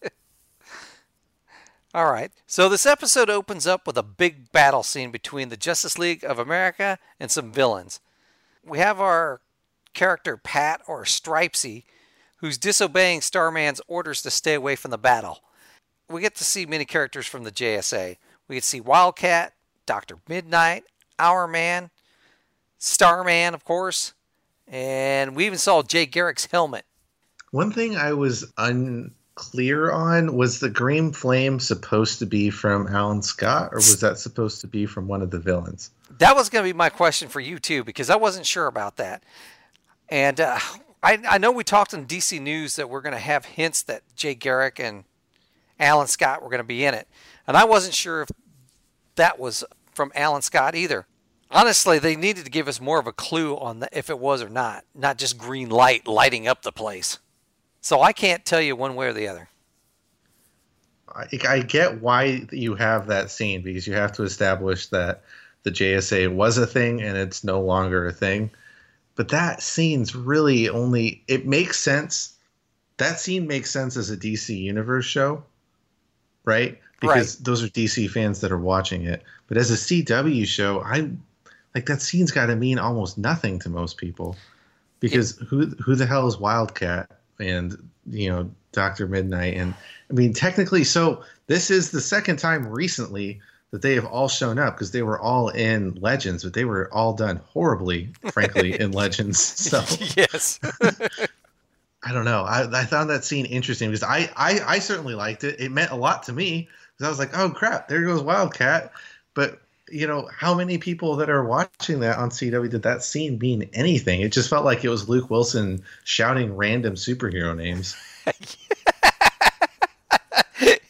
All right. So this episode opens up with a big battle scene between the Justice League of America and some villains. We have our character Pat, or Stripesy, who's disobeying Starman's orders to stay away from the battle. We get to see many characters from the J S A. We get to see Wildcat, Doctor Midnight, Hourman, Starman, of course, and we even saw Jay Garrick's helmet. One thing I was unclear on, was the Green Flame supposed to be from Alan Scott, or was that supposed to be from one of the villains? That was going to be my question for you, too, because I wasn't sure about that. And uh, I, I know we talked in D C News that we're going to have hints that Jay Garrick and Alan Scott were going to be in it. And I wasn't sure if that was from Alan Scott either. Honestly, they needed to give us more of a clue on the, if it was or not, not just green light lighting up the place. So I can't tell you one way or the other. I, I get why you have that scene, because you have to establish that the J S A was a thing and it's no longer a thing. But that scene's really only, it makes sense. That scene makes sense as a D C Universe show, right? Because right. Those are D C fans that are watching it. But as a C W show, I like that scene's got to mean almost nothing to most people, because it, who who the hell is Wildcat and, you know, Doctor Midnight? And I mean, technically, so this is the second time recently that they have all shown up, because they were all in Legends, but they were all done horribly, frankly, in Legends. So yes. I don't know. I, I found that scene interesting because I, I, I certainly liked it. It meant a lot to me because I was like, oh, crap, there goes Wildcat. But, you know, how many people that are watching that on C W did that scene mean anything? It just felt like it was Luke Wilson shouting random superhero names.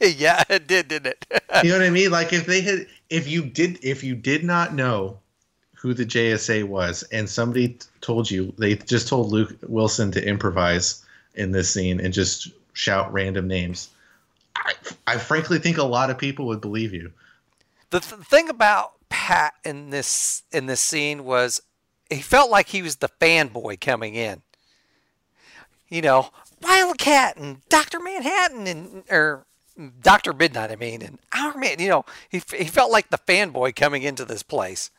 Yeah, it did, didn't it? You know what I mean? Like if they had, if you did, if you did not know who the J S A was, and somebody told you, they just told Luke Wilson to improvise in this scene and just shout random names, I, I frankly think a lot of people would believe you. The th- thing about Pat in this in this scene was he felt like he was the fanboy coming in. You know, Wildcat and Doctor Manhattan and or Doctor Midnight, I mean, and Our Man. You know, he he felt like the fanboy coming into this place.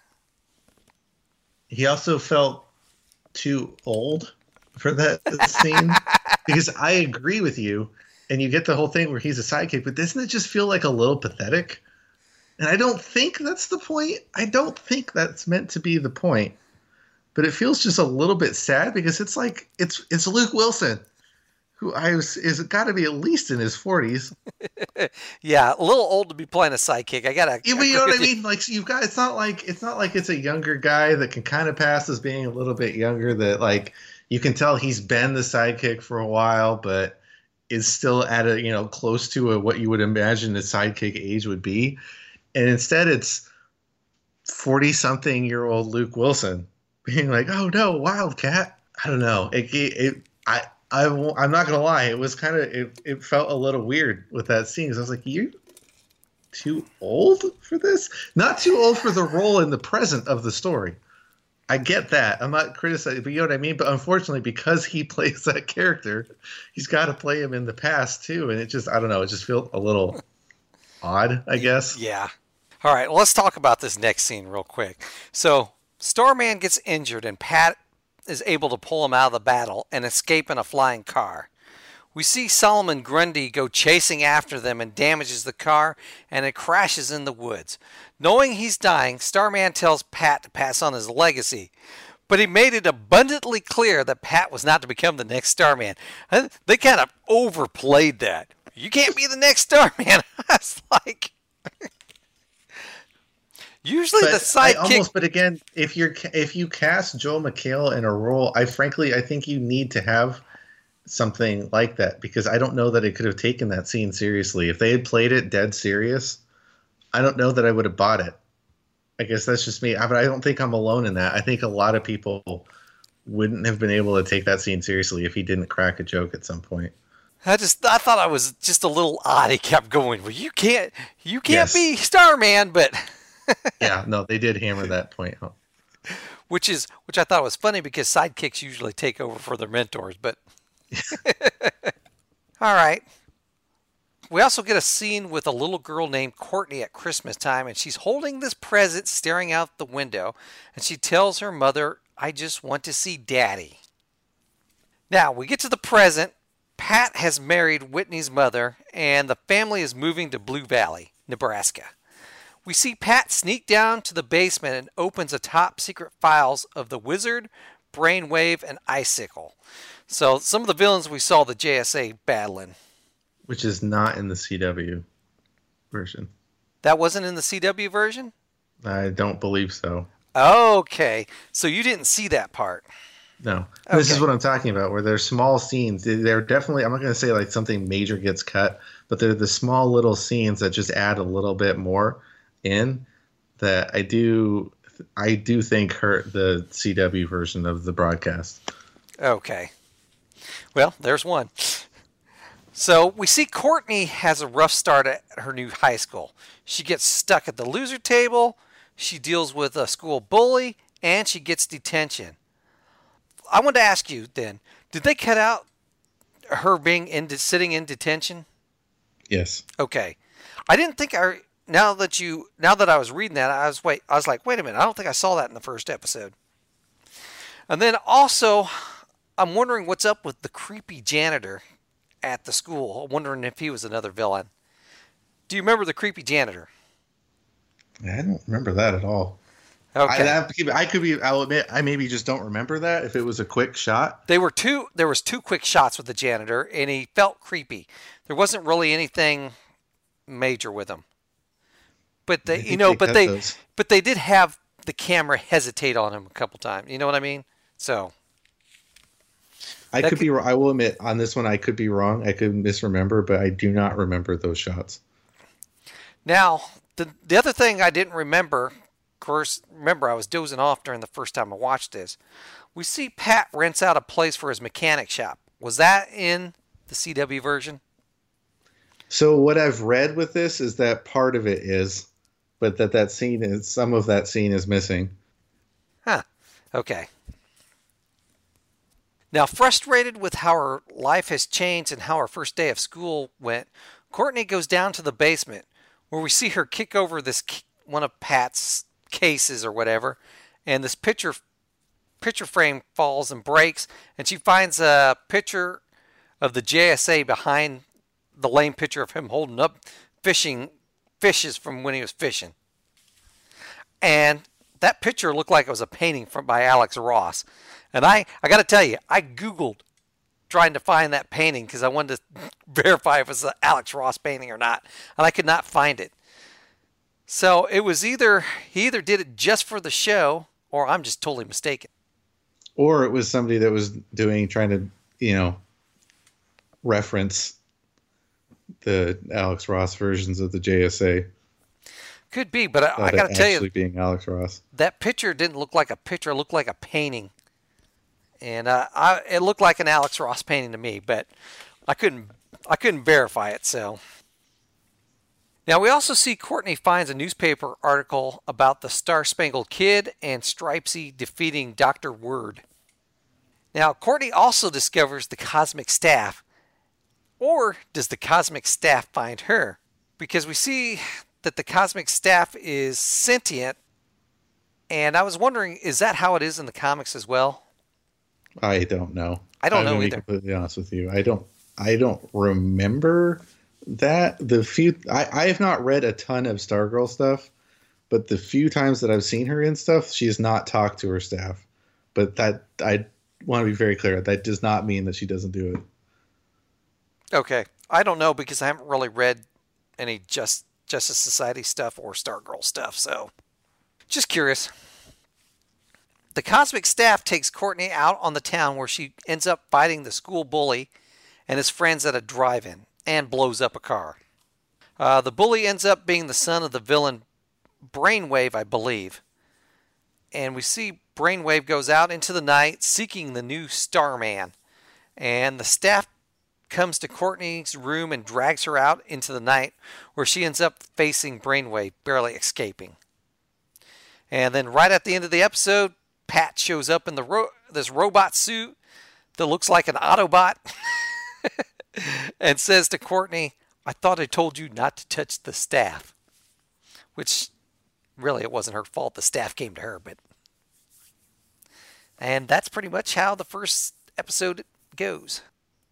He also felt too old for that scene because I agree with you, and you get the whole thing where he's a sidekick, but doesn't it just feel like a little pathetic? And I don't think that's the point. I don't think that's meant to be the point. But it feels just a little bit sad because it's like it's it's Luke Wilson, who I was is got to be at least in his forties. Yeah, a little old to be playing a sidekick. I gotta. You, you know what I mean? Like you've got. It's not like it's not like it's a younger guy that can kind of pass as being a little bit younger. That like you can tell he's been the sidekick for a while, but is still at a you know close to a, what you would imagine a sidekick age would be. And instead, it's forty-something-year-old Luke Wilson being like, "Oh no, Wildcat!" I don't know. It, it, it I, I, I'm not gonna lie. It was kind of, it, it felt a little weird with that scene because I was like, "You too old for this? Not too old for the role in the present of the story." I get that. I'm not criticizing, but you know what I mean. But unfortunately, because he plays that character, he's got to play him in the past too, and it just, I don't know. It just felt a little odd, I guess. Yeah. All right, well, let's talk about this next scene real quick. So, Starman gets injured, and Pat is able to pull him out of the battle and escape in a flying car. We see Solomon Grundy go chasing after them and damages the car, and it crashes in the woods. Knowing he's dying, Starman tells Pat to pass on his legacy. But he made it abundantly clear that Pat was not to become the next Starman. They kind of overplayed that. You can't be the next Starman. I was like... Usually but the sidekick. Almost, but again, if you're if you cast Joel McHale in a role, I frankly I think you need to have something like that because I don't know that it could have taken that scene seriously. If they had played it dead serious, I don't know that I would have bought it. I guess that's just me. But I don't think I'm alone in that. I think a lot of people wouldn't have been able to take that scene seriously if he didn't crack a joke at some point. I just I thought I was just a little odd. He kept going, well, you can't you can't Yes. be Starman, but Yeah, no, they did hammer that point home. which is which I thought was funny because sidekicks usually take over for their mentors, but all right. We also get a scene with a little girl named Courtney at Christmas time, and she's holding this present staring out the window, and she tells her mother, I just want to see Daddy. Now, we get to the present. Pat has married Whitney's mother, and the family is moving to Blue Valley, Nebraska. We see Pat sneak down to the basement and opens the top secret files of the Wizard, Brainwave, and Icicle. So some of the villains we saw the J S A battling. Which is not in the C W version. That wasn't in the C W version? I don't believe so. Okay, so you didn't see that part. No. This is Okay. what I'm talking about, where there's small scenes. They're definitely, I'm not going to say like something major gets cut, but they're the small little scenes that just add a little bit more in that I do, I do think hurt the C W version of the broadcast. Okay. Well, there's one. So we see Courtney has a rough start at her new high school. She gets stuck at the loser table, she deals with a school bully, and she gets detention. I want to ask you then, did they cut out her being in sitting in detention? Yes. Okay. I didn't think I now that you now that I was reading that, I was wait I was like, wait a minute, I don't think I saw that in the first episode. And then also I'm wondering what's up with the creepy janitor at the school. I'm wondering if he was another villain. Do you remember the creepy janitor? I don't remember that at all. Okay. I, I could be, I'll admit, I maybe just don't remember that if it was a quick shot. They were two, there was two quick shots with the janitor, and he felt creepy. There wasn't really anything major with him. But they, you know, they but cut they, those. but they did have the camera hesitate on him a couple times. You know what I mean? So, I That could, could- be. I will admit on this one, I could be wrong. I could misremember, but I do not remember those shots. Now, the the other thing I didn't remember, of course, remember I was dozing off during the first time I watched this. We see Pat rents out a place for his mechanic shop. Was that in the C W version? So what I've read with this is that part of it is, but that that scene is some of that scene is missing. Huh. Okay. Now, frustrated with how her life has changed and how her first day of school went, Courtney goes down to the basement where we see her kick over this one of Pat's cases or whatever, and this picture picture frame falls and breaks, and she finds a picture of the J S A behind the lame picture of him holding up fishing fishes from when he was fishing. And that picture looked like it was a painting from by Alex Ross. And I, I got to tell you, I Googled trying to find that painting because I wanted to verify if it was an Alex Ross painting or not. And I could not find it. So it was either, he either did it just for the show or I'm just totally mistaken. Or it was somebody that was doing, trying to, you know, reference the Alex Ross versions of the J S A. Could be, but I, I got to tell you, being Alex Ross, that picture didn't look like a picture. It looked like a painting. And uh, I, it looked like an Alex Ross painting to me, but I couldn't I couldn't verify it. So now we also see Courtney finds a newspaper article about the Star Spangled Kid and Stripesy defeating Doctor Word. Now Courtney also discovers the Cosmic Staff, or does the Cosmic Staff find her? Because we see that the Cosmic Staff is sentient, and I was wondering, is that how it is in the comics as well? I don't know. I don't I'm know gonna be either. Completely honest with you, I don't. I don't remember that. The few I, I have not read a ton of Stargirl stuff, but the few times that I've seen her in stuff, she has not talked to her staff. But that I want to be very clear. That does not mean that she doesn't do it. Okay. I don't know because I haven't really read any Just Justice Society stuff or Stargirl stuff, so just curious. The Cosmic Staff takes Courtney out on the town where she ends up fighting the school bully and his friends at a drive-in and blows up a car. Uh, the bully ends up being the son of the villain Brainwave, I believe. And we see Brainwave goes out into the night seeking the new Starman. And the staff comes to Courtney's room and drags her out into the night where she ends up facing Brainwave, barely escaping. And then right at the end of the episode, Pat shows up in the ro- this robot suit that looks like an Autobot and says to Courtney, I thought I told you not to touch the staff. Which, really, it wasn't her fault. The staff came to her. But And that's pretty much how the first episode goes.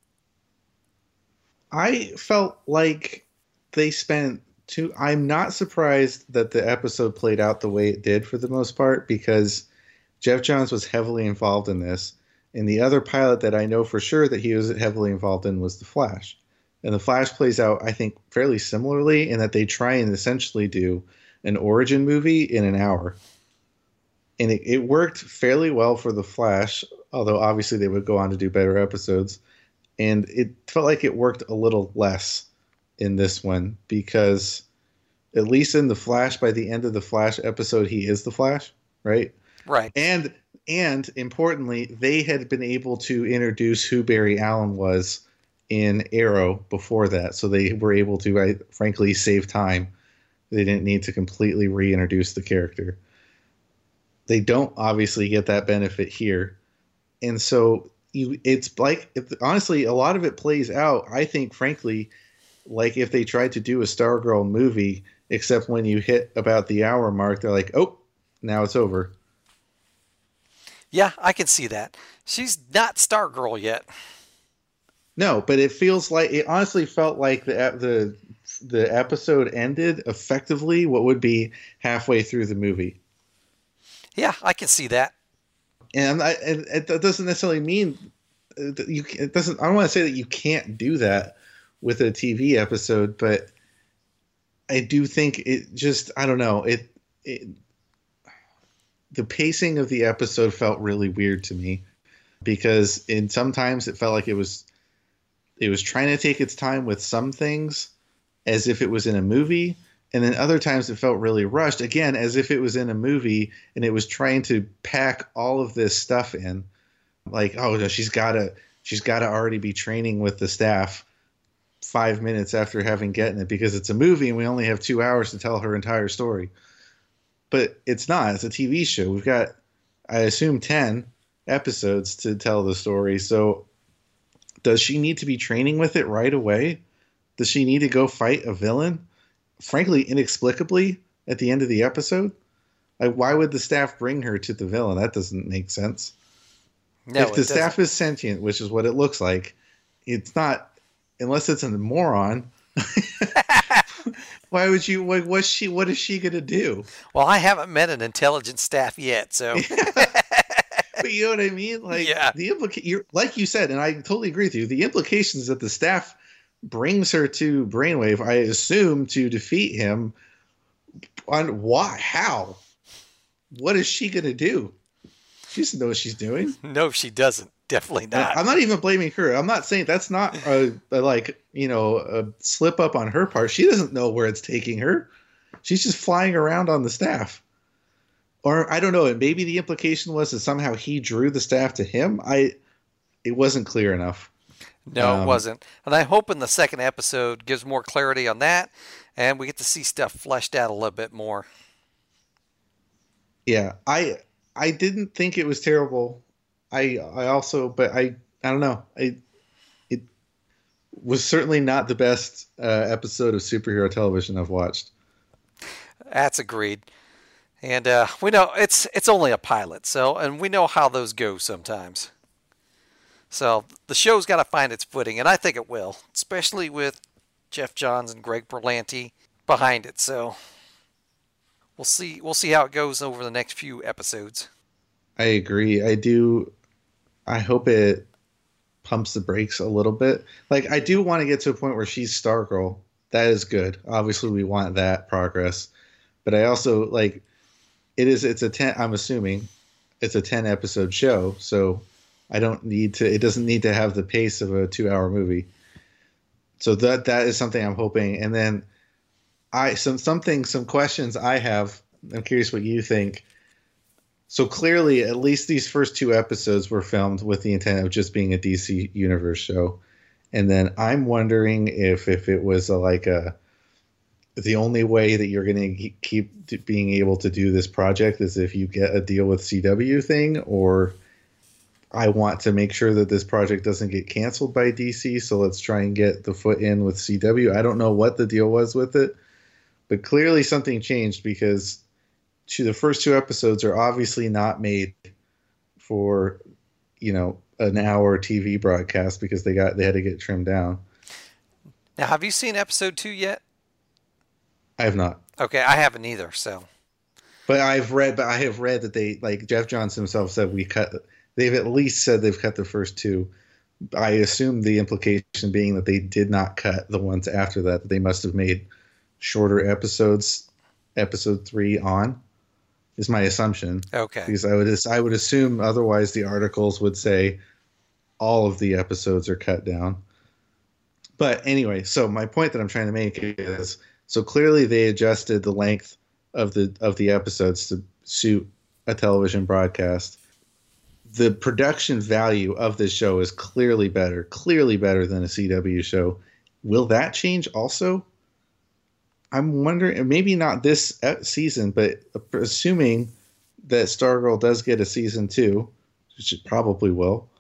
I felt like they spent too. I'm not surprised that the episode played out the way it did for the most part, because Jeff Johns was heavily involved in this. And the other pilot that I know for sure that he was heavily involved in was The Flash. And The Flash plays out, I think, fairly similarly in that they try and essentially do an origin movie in an hour. And it, it worked fairly well for The Flash, although obviously they would go on to do better episodes. And it felt like it worked a little less in this one, because at least in The Flash, by the end of the Flash episode, he is the Flash, right? Right. And and importantly, they had been able to introduce who Barry Allen was in Arrow before that. So they were able to, I, frankly, save time. They didn't need to completely reintroduce the character. They don't obviously get that benefit here. And so you, it's like, if, honestly, a lot of it plays out, I think, frankly, like if they tried to do a Stargirl movie, except when you hit about the hour mark, they're like, oh, now it's over. Yeah, I can see that. She's not Stargirl yet. No, but it feels like, it honestly felt like the the the episode ended effectively what would be halfway through the movie. Yeah, I can see that. And I, and it doesn't necessarily mean that you. It doesn't. I don't want to say that you can't do that with a T V episode, but I do think it just. I don't know. It. it the pacing of the episode felt really weird to me. because in sometimes it felt like it was it was trying to take its time with some things as if it was in a movie, and then other times it felt really rushed, again, as if it was in a movie and it was trying to pack all of this stuff in. Like, oh no, she's gotta she's gotta already be training with the staff five minutes after having gotten it because it's a movie and we only have two hours to tell her entire story. But it's not. It's a T V show. We've got, I assume, ten episodes to tell the story. So does she need to be training with it right away? Does she need to go fight a villain? Frankly, inexplicably, at the end of the episode? Like, why would the staff bring her to the villain? That doesn't make sense. No, if the staff is sentient, which is what it looks like, it's not, unless it's a moron. Why would you? What, what's she? What is she gonna do? Well, I haven't met an intelligent staff yet, so. But you know what I mean? Like, yeah. The implica- you're, like you said, and I totally agree with you. The implications that the staff brings her to Brainwave, I assume, to defeat him. On why? How? What is she gonna do? She doesn't know what she's doing. No, she doesn't. Definitely not. I'm not even blaming her. I'm not saying that's not a, a like, you know, a slip up on her part. She doesn't know where it's taking her. She's just flying around on the staff. Or I don't know. And maybe the implication was that somehow he drew the staff to him. I, it wasn't clear enough. No, um, it wasn't. And I hope in the second episode gives more clarity on that, and we get to see stuff fleshed out a little bit more. Yeah, I I didn't think it was terrible. I I also, but I I don't know. I it was certainly not the best uh, episode of superhero television I've watched. That's agreed. And uh, we know it's it's only a pilot, so and we know how those go sometimes. So the show's got to find its footing, and I think it will, especially with Jeff Johns and Greg Berlanti behind it. So we'll see we'll see how it goes over the next few episodes. I agree. I do. I hope it pumps the brakes a little bit. Like, I do want to get to a point where she's Stargirl. That is good. Obviously, we want that progress. But I also, like, it is, it's a ten, I'm assuming it's a ten episode show. So I don't need to, it doesn't need to have the pace of a two hour movie. So that, that is something I'm hoping. And then I, some, something, some questions I have, I'm curious what you think. So clearly, at least these first two episodes were filmed with the intent of just being a D C Universe show. And then I'm wondering if, if it was a, like a, the only way that you're going to keep being able to do this project is if you get a deal with C W thing, or I want to make sure that this project doesn't get canceled by D C. So let's try and get the foot in with C W. I don't know what the deal was with it, but clearly something changed, because to the first two episodes are obviously not made for, you know, an hour T V broadcast, because they got, they had to get trimmed down. Now, have you seen episode two yet? I have not. Okay. I haven't either. So, but I've read, but I have read that they, like Jeff Johns himself said, we cut, they've at least said they've cut the first two. I assume the implication being that they did not cut the ones after that, that they must have made shorter episodes, episode three on. Is my assumption. Okay. Because I would I would assume otherwise the articles would say all of the episodes are cut down. But anyway, so my point that I'm trying to make is, so clearly they adjusted the length of the of the episodes to suit a television broadcast. The production value of this show is clearly better, clearly better than a C W show. Will that change also? I'm wondering, maybe not this season, but assuming that Stargirl does get a season two, which it probably will,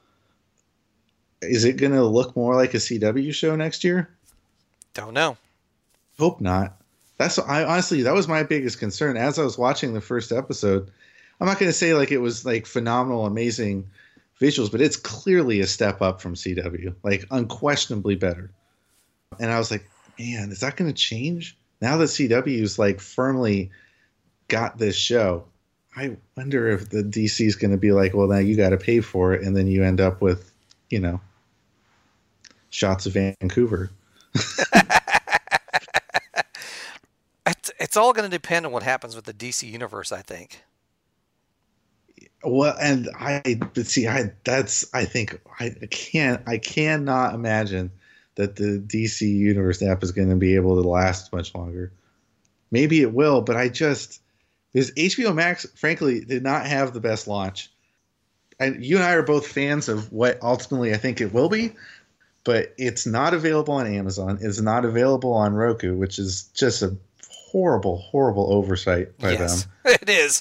is it going to look more like a C W show next year? Don't know. Hope not. That's I honestly, that was my biggest concern as I was watching the first episode. I'm not going to say like it was like phenomenal, amazing visuals, but it's clearly a step up from C W, like unquestionably better. And I was like, man, is that going to change? Now that C W's like firmly got this show, I wonder if the D C is going to be like, well, now you got to pay for it. And then you end up with, you know, shots of Vancouver. it's, it's all going to depend on what happens with the D C universe, I think. Well, and I but see, I that's I think I can't I cannot imagine that the D C Universe app is going to be able to last much longer. Maybe it will, but I just because H B O Max, frankly, did not have the best launch. And you and I are both fans of what ultimately I think it will be, but it's not available on Amazon. It's not available on Roku, which is just a horrible, horrible oversight by yes, them. It is.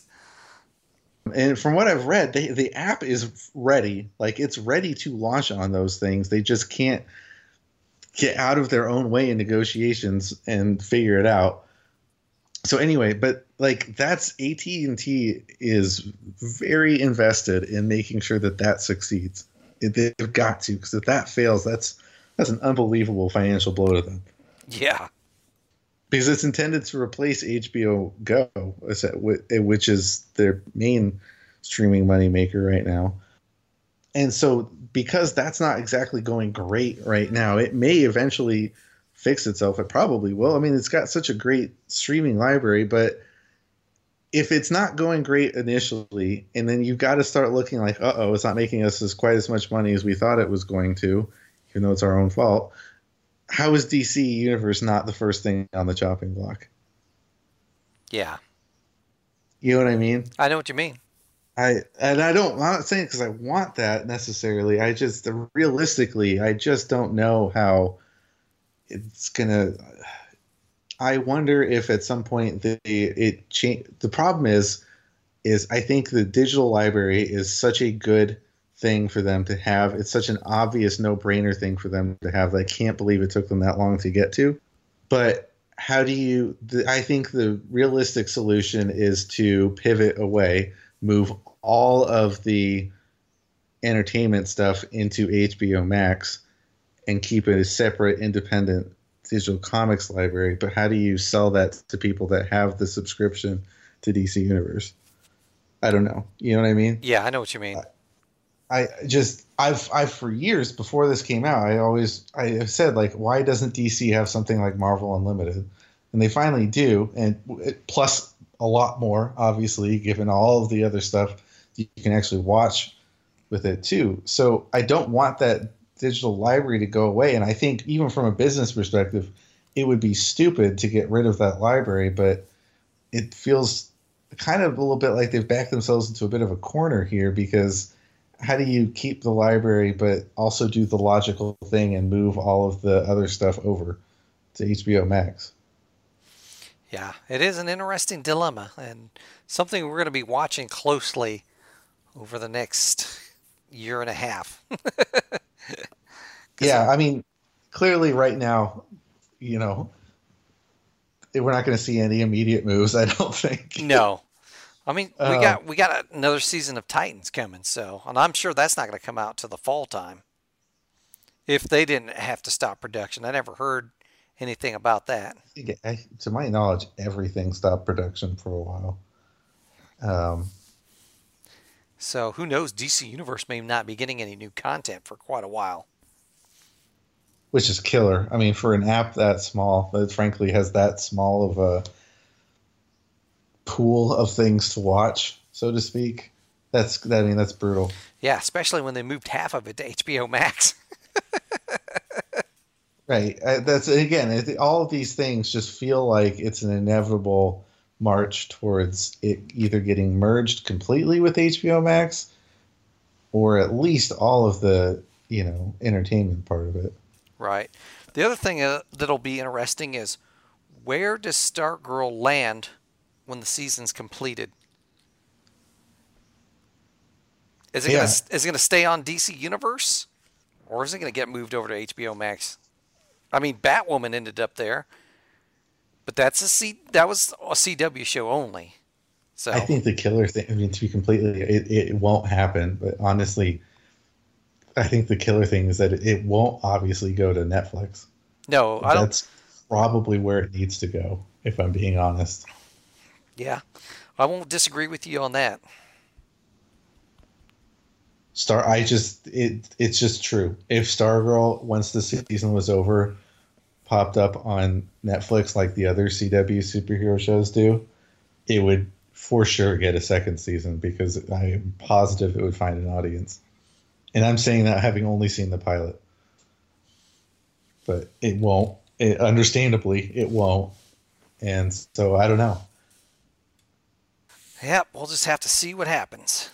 And from what I've read, they, the app is ready. Like, it's ready to launch on those things. They just can't get out of their own way in negotiations and figure it out. So anyway, but like that's A T and T is very invested in making sure that that succeeds. They've got to, because if that fails, that's that's an unbelievable financial blow to them. Yeah. Because it's intended to replace H B O Go, which is their main streaming moneymaker right now. And so because that's not exactly going great right now, it may eventually fix itself. It probably will. I mean, it's got such a great streaming library, but if it's not going great initially, and then you've got to start looking like, uh-oh, it's not making us as quite as much money as we thought it was going to, even though it's our own fault. How is D C Universe not the first thing on the chopping block? Yeah. You know what I mean? I know what you mean. I and I don't. I'm not saying because I want that necessarily. I just realistically, I just don't know how it's gonna. I wonder if at some point the it change. The problem is, is I think the digital library is such a good thing for them to have. It's such an obvious no-brainer thing for them to have that I can't believe it took them that long to get to. But how do you? The, I think the realistic solution is to pivot away, move all of the entertainment stuff into H B O Max, and keep it a separate, independent digital comics library. But how do you sell that to people that have the subscription to D C Universe? I don't know. You know what I mean? Yeah, I know what you mean. I just I've I've for years before this came out, I always I have said, like, why doesn't D C have something like Marvel Unlimited? And they finally do, and plus a lot more, obviously, given all of the other stuff you can actually watch with it too. So I don't want that digital library to go away. And I think even from a business perspective, it would be stupid to get rid of that library, but it feels kind of a little bit like they've backed themselves into a bit of a corner here, because how do you keep the library but also do the logical thing and move all of the other stuff over to H B O Max? Yeah, it is an interesting dilemma and something we're going to be watching closely over the next year and a half. Yeah, I mean, clearly right now, you know, we're not going to see any immediate moves, I don't think. No. I mean, we Um, got we got another season of Titans coming, so, and I'm sure that's not going to come out till the fall time. If they didn't have to stop production. I never heard anything about that. I, to my knowledge, everything stopped production for a while. Um, So who knows? D C Universe may not be getting any new content for quite a while. which is killer. I mean, for an app that small, that frankly has that small of a pool of things to watch, so to speak, that's, I mean, that's brutal. Yeah, especially when they moved half of it to H B O Max. Right. Uh, That's again, it, all of these things just feel like it's an inevitable march towards it either getting merged completely with H B O Max, or at least all of the, you know, entertainment part of it. Right. The other thing uh, that'll be interesting is, where does Stargirl land when the season's completed? Is it Yeah. gonna is it gonna stay on D C Universe, or is it gonna get moved over to H B O Max? I mean, Batwoman ended up there, but that's a C that was a C W show only. So I think the killer thing, I mean, to be completely, it, it won't happen, but honestly, I think the killer thing is that it, it won't obviously go to Netflix. no, I don't. That's probably where it needs to go, if I'm being honest. Yeah, I won't disagree with you on that. Star, I just it it's just true. If Stargirl, once the season was over, popped up on Netflix like the other C W superhero shows do, it would for sure get a second season because I'm positive it would find an audience. And I'm saying that having only seen the pilot. But it won't. It, understandably, it won't. And so I don't know. Yep, we'll just have to see what happens.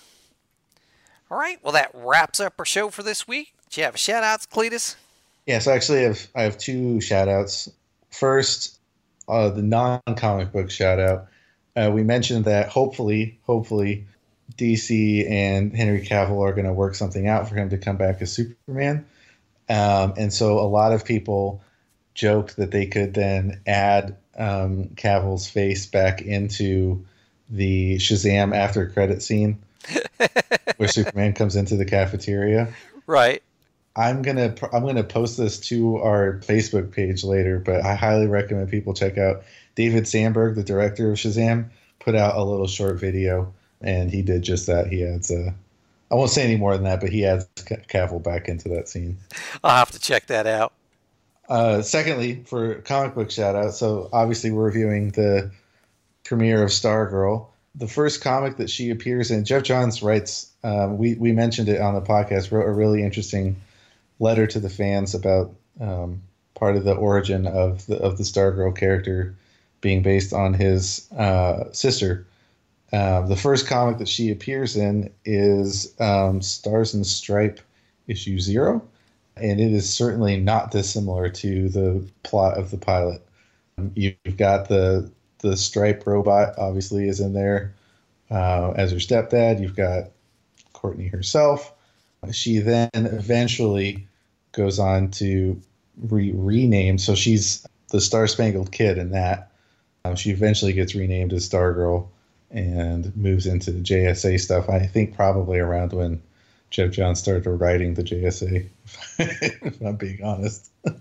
All right, well, that wraps up our show for this week. Do you have a shout-outs, Cletus? Yeah, so actually I have, I have two shout-outs. First, uh, the non-comic book shout-out. Uh, we mentioned that hopefully, hopefully, D C and Henry Cavill are going to work something out for him to come back as Superman. Um, and so a lot of people joked that they could then add um, Cavill's face back into the Shazam after credit scene where Superman comes into the cafeteria. Right. I'm gonna I'm gonna post this to our Facebook page later, but I highly recommend people check out David Sandberg, the director of Shazam, put out a little short video, and he did just that. He adds uh, I won't say any more than that, but he adds Cavill back into that scene. I'll have to check that out. Uh, secondly, for comic book shout out, so obviously we're reviewing the premiere of Stargirl. The first comic that she appears in, Jeff Johns writes, um, we, we mentioned it on the podcast, wrote a really interesting letter to the fans about um, part of the origin of the of the Stargirl character being based on his uh, sister. Uh, the first comic that she appears in is um, Stars and Stripe issue zero, and it is certainly not dissimilar to the plot of the pilot. Um, you've got the the Stripe robot, obviously, is in there uh, as her stepdad. You've got Courtney herself. She then eventually goes on to re- rename. So she's the Star Spangled Kid in that. Um, she eventually gets renamed as Stargirl and moves into the J S A stuff. I think probably around when Jeff Johns started writing the J S A, if I'm being honest. But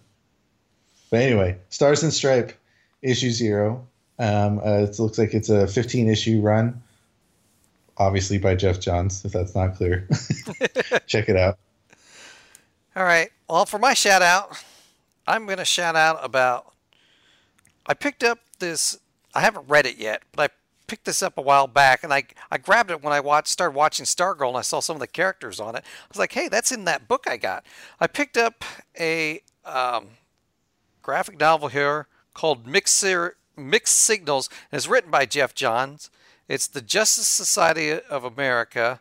anyway, Stars and Stripe, issue zero. Um, uh, it looks like it's a fifteen-issue run, obviously by Jeff Johns, if that's not clear. Check it out. All right. Well, for my shout out, I'm going to shout out about. I picked up this. I haven't read it yet, but I picked this up a while back, and I I grabbed it when I watched started watching Stargirl, and I saw some of the characters on it. I was like, hey, that's in that book I got. I picked up a um, graphic novel here called Mixer, Mixed Signals, and it's written by Jeff Johns. It's the Justice Society of America.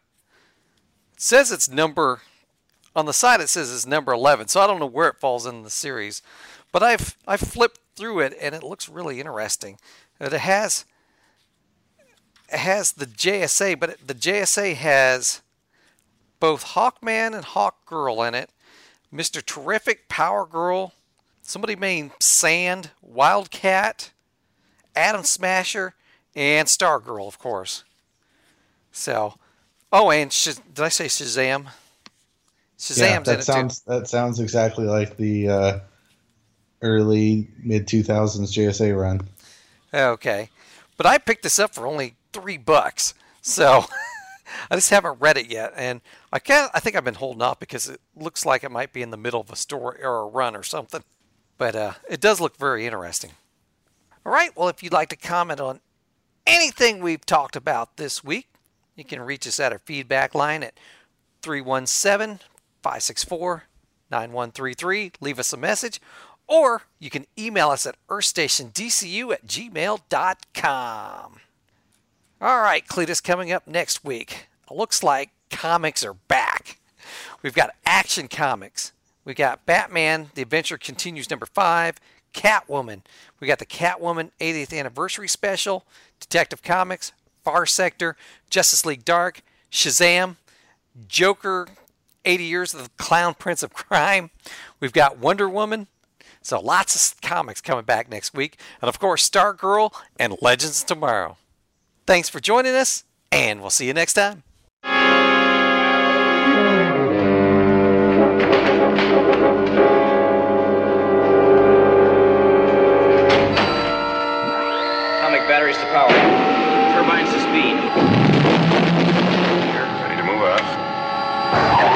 It says it's number. On the side, it says it's number eleven, so I don't know where it falls in the series. But I've I've flipped through it, and it looks really interesting. It has it has the J S A, but it, the J S A has both Hawkman and Hawkgirl in it, Mister Terrific, Power Girl, somebody named Sand, Wildcat, Atom Smasher, and Stargirl, of course. So, oh, and Sh- did I say Shazam? Shazam's yeah, that in it sounds too. that sounds exactly like the uh, early mid two thousands J S A run. Okay, but I picked this up for only three bucks, so I just haven't read it yet, and I can't. I think I've been holding off because it looks like it might be in the middle of a story or a run or something. But uh, it does look very interesting. All right, well, if you'd like to comment on anything we've talked about this week, you can reach us at our feedback line at three one seven, five six four, nine one three three. Leave us a message, or you can email us at earthstationdcu at gmail dot com. All right, Cletus, coming up next week, it looks like comics are back. We've got Action Comics. We got Batman, The Adventure Continues number five, Catwoman. We got the Catwoman eightieth Anniversary Special, Detective Comics, Far Sector, Justice League Dark, Shazam, Joker, eighty Years of the Clown Prince of Crime. We've got Wonder Woman. So lots of comics coming back next week. And of course, Stargirl and Legends Tomorrow. Thanks for joining us, and we'll see you next time. Atomic batteries to power. Turbines to speed. Here, ready to move out.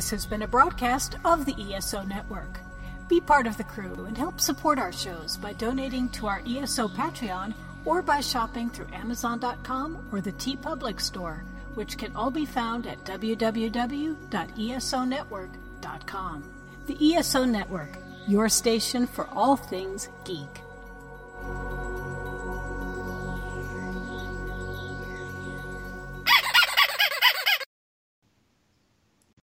This has been a broadcast of the E S O Network. Be part of the crew and help support our shows by donating to our E S O Patreon or by shopping through Amazon dot com or the TeePublic store, which can all be found at w w w dot e s o network dot com. The E S O Network, your station for all things geek.